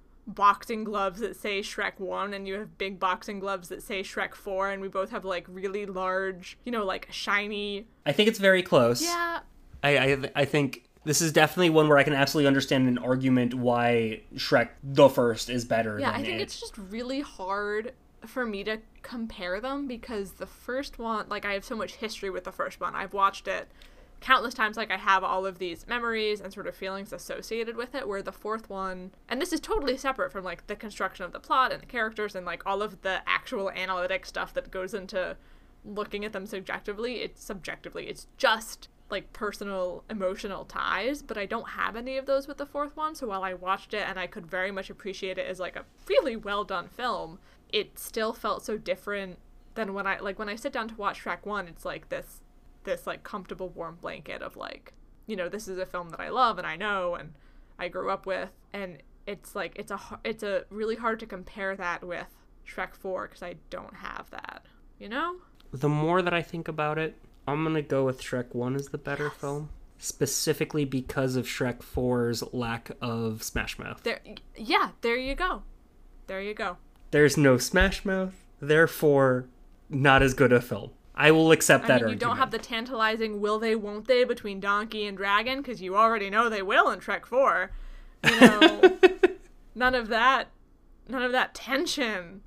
boxing gloves that say Shrek one and you have big boxing gloves that say Shrek four, and we both have like really large, you know, like shiny. I think it's very close. Yeah. I, I I think this is definitely one where I can absolutely understand an argument why Shrek the first is better Yeah, than I think it. it's just really hard for me to compare them because the first one, like I have so much history with the first one. I've watched it countless times, like I have all of these memories and sort of feelings associated with it, where the fourth one, and this is totally separate from like the construction of the plot and the characters and like all of the actual analytic stuff that goes into looking at them subjectively. It's subjectively, it's just like personal emotional ties, but I don't have any of those with the fourth one. So while I watched it and I could very much appreciate it as like a really well done film, it still felt so different than when I like when I sit down to watch Shrek one. It's like this this like comfortable warm blanket of like, you know, this is a film that I love and I know and I grew up with, and it's like it's a it's a really hard to compare that with Shrek four because I don't have that, you know? The more that I think about it, I'm gonna go with Shrek one as the better Yes. film, specifically because of Shrek four's lack of Smash Mouth. There yeah, there you go. There you go. There's no Smash Mouth, therefore not as good a film. I will accept I that mean, you argument. don't have the tantalizing will they, won't they between Donkey and Dragon, because you already know they will in Shrek four. You know, none of that, none of that tension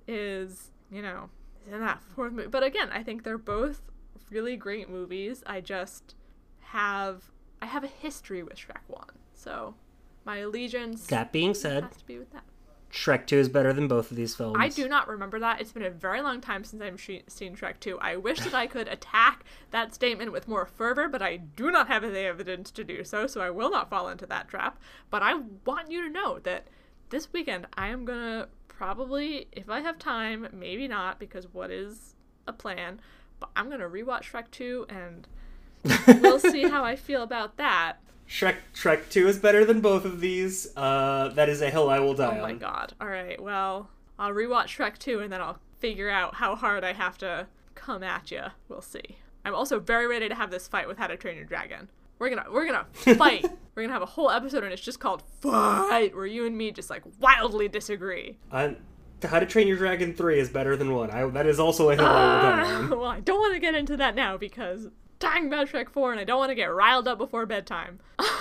is, you know, is in that fourth movie. But again, I think they're both really great movies. I just have, I have a history with Shrek one, so my allegiance That being said, has to be with that. Shrek two is better than both of these films. I do not remember that. It's been a very long time since I've sh- seen Shrek two. I wish that I could attack that statement with more fervor, but I do not have the evidence to do so, so I will not fall into that trap. But I want you to know that this weekend I am going to probably, if I have time, maybe not, because what is a plan, but I'm going to rewatch Shrek two, and we'll see how I feel about that. Shrek Shrek two is better than both of these. Uh, that is a hill I will die on. Oh my god. Alright, well, I'll rewatch Shrek two and then I'll figure out how hard I have to come at you. We'll see. I'm also very ready to have this fight with How to Train Your Dragon. We're gonna, we're gonna fight. We're gonna have a whole episode and it's just called Fight, where you and me just like wildly disagree. Uh, How to Train Your Dragon three is better than one. I, that is also a hill I will die on. Well, I don't want to get into that now because talking about Shrek four and I don't want to get riled up before bedtime.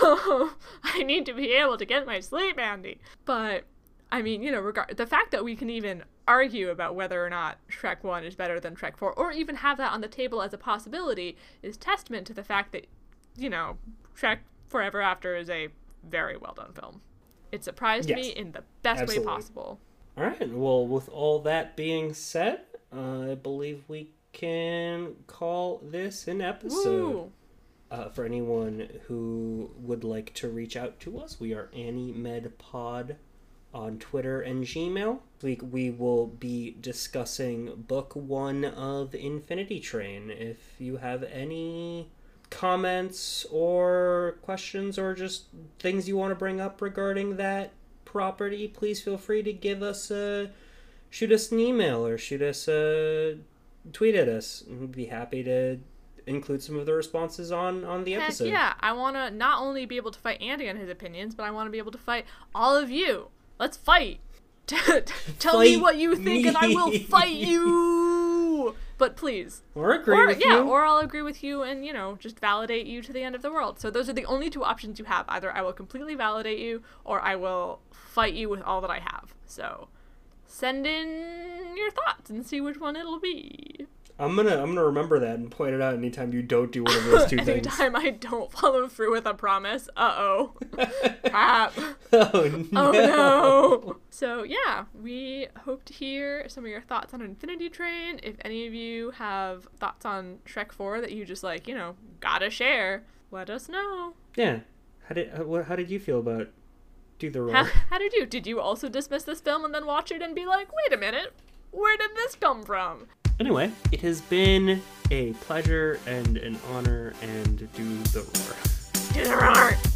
I need to be able to get my sleep, Andy. But, I mean, you know, regard the fact that we can even argue about whether or not Shrek one is better than Shrek four, or even have that on the table as a possibility, is testament to the fact that, you know, Shrek Forever After is a very well done film. It surprised Yes, me in the best absolutely. way possible. All right. Well, with all that being said, uh, I believe we can call this an episode. Woo! Uh, for anyone who would like to reach out to us, we are AniMedPod on Twitter and Gmail. We, we will be discussing book one of Infinity Train. If you have any comments or questions or just things you want to bring up regarding that property, please feel free to give us a, shoot us an email or shoot us a, tweet at us. We'd be happy to include some of the responses on, on the Heck episode. yeah, I want to not only be able to fight Andy on his opinions, but I want to be able to fight all of you. Let's fight. Tell me Fight what you think me. and I will fight you. But please. Or agree Or, with yeah, you. or I'll agree with you and, you know, just validate you to the end of the world. So those are the only two options you have. Either I will completely validate you or I will fight you with all that I have. So send in your thoughts and see which one it'll be. I'm gonna I'm gonna remember that and point it out anytime you don't do one of those two things. Anytime I don't follow through with a promise. Uh-oh. Crap. Oh no. Oh no. So yeah, we hope to hear some of your thoughts on Infinity Train. If any of you have thoughts on Shrek four that you just like, you know, gotta share, let us know. Yeah. How did how, what- how did you feel about Do the Roll? How, how did you? Did you also dismiss this film and then watch it and be like, wait a minute, where did this come from? Anyway, it has been a pleasure and an honor, and do the roar. Do the roar!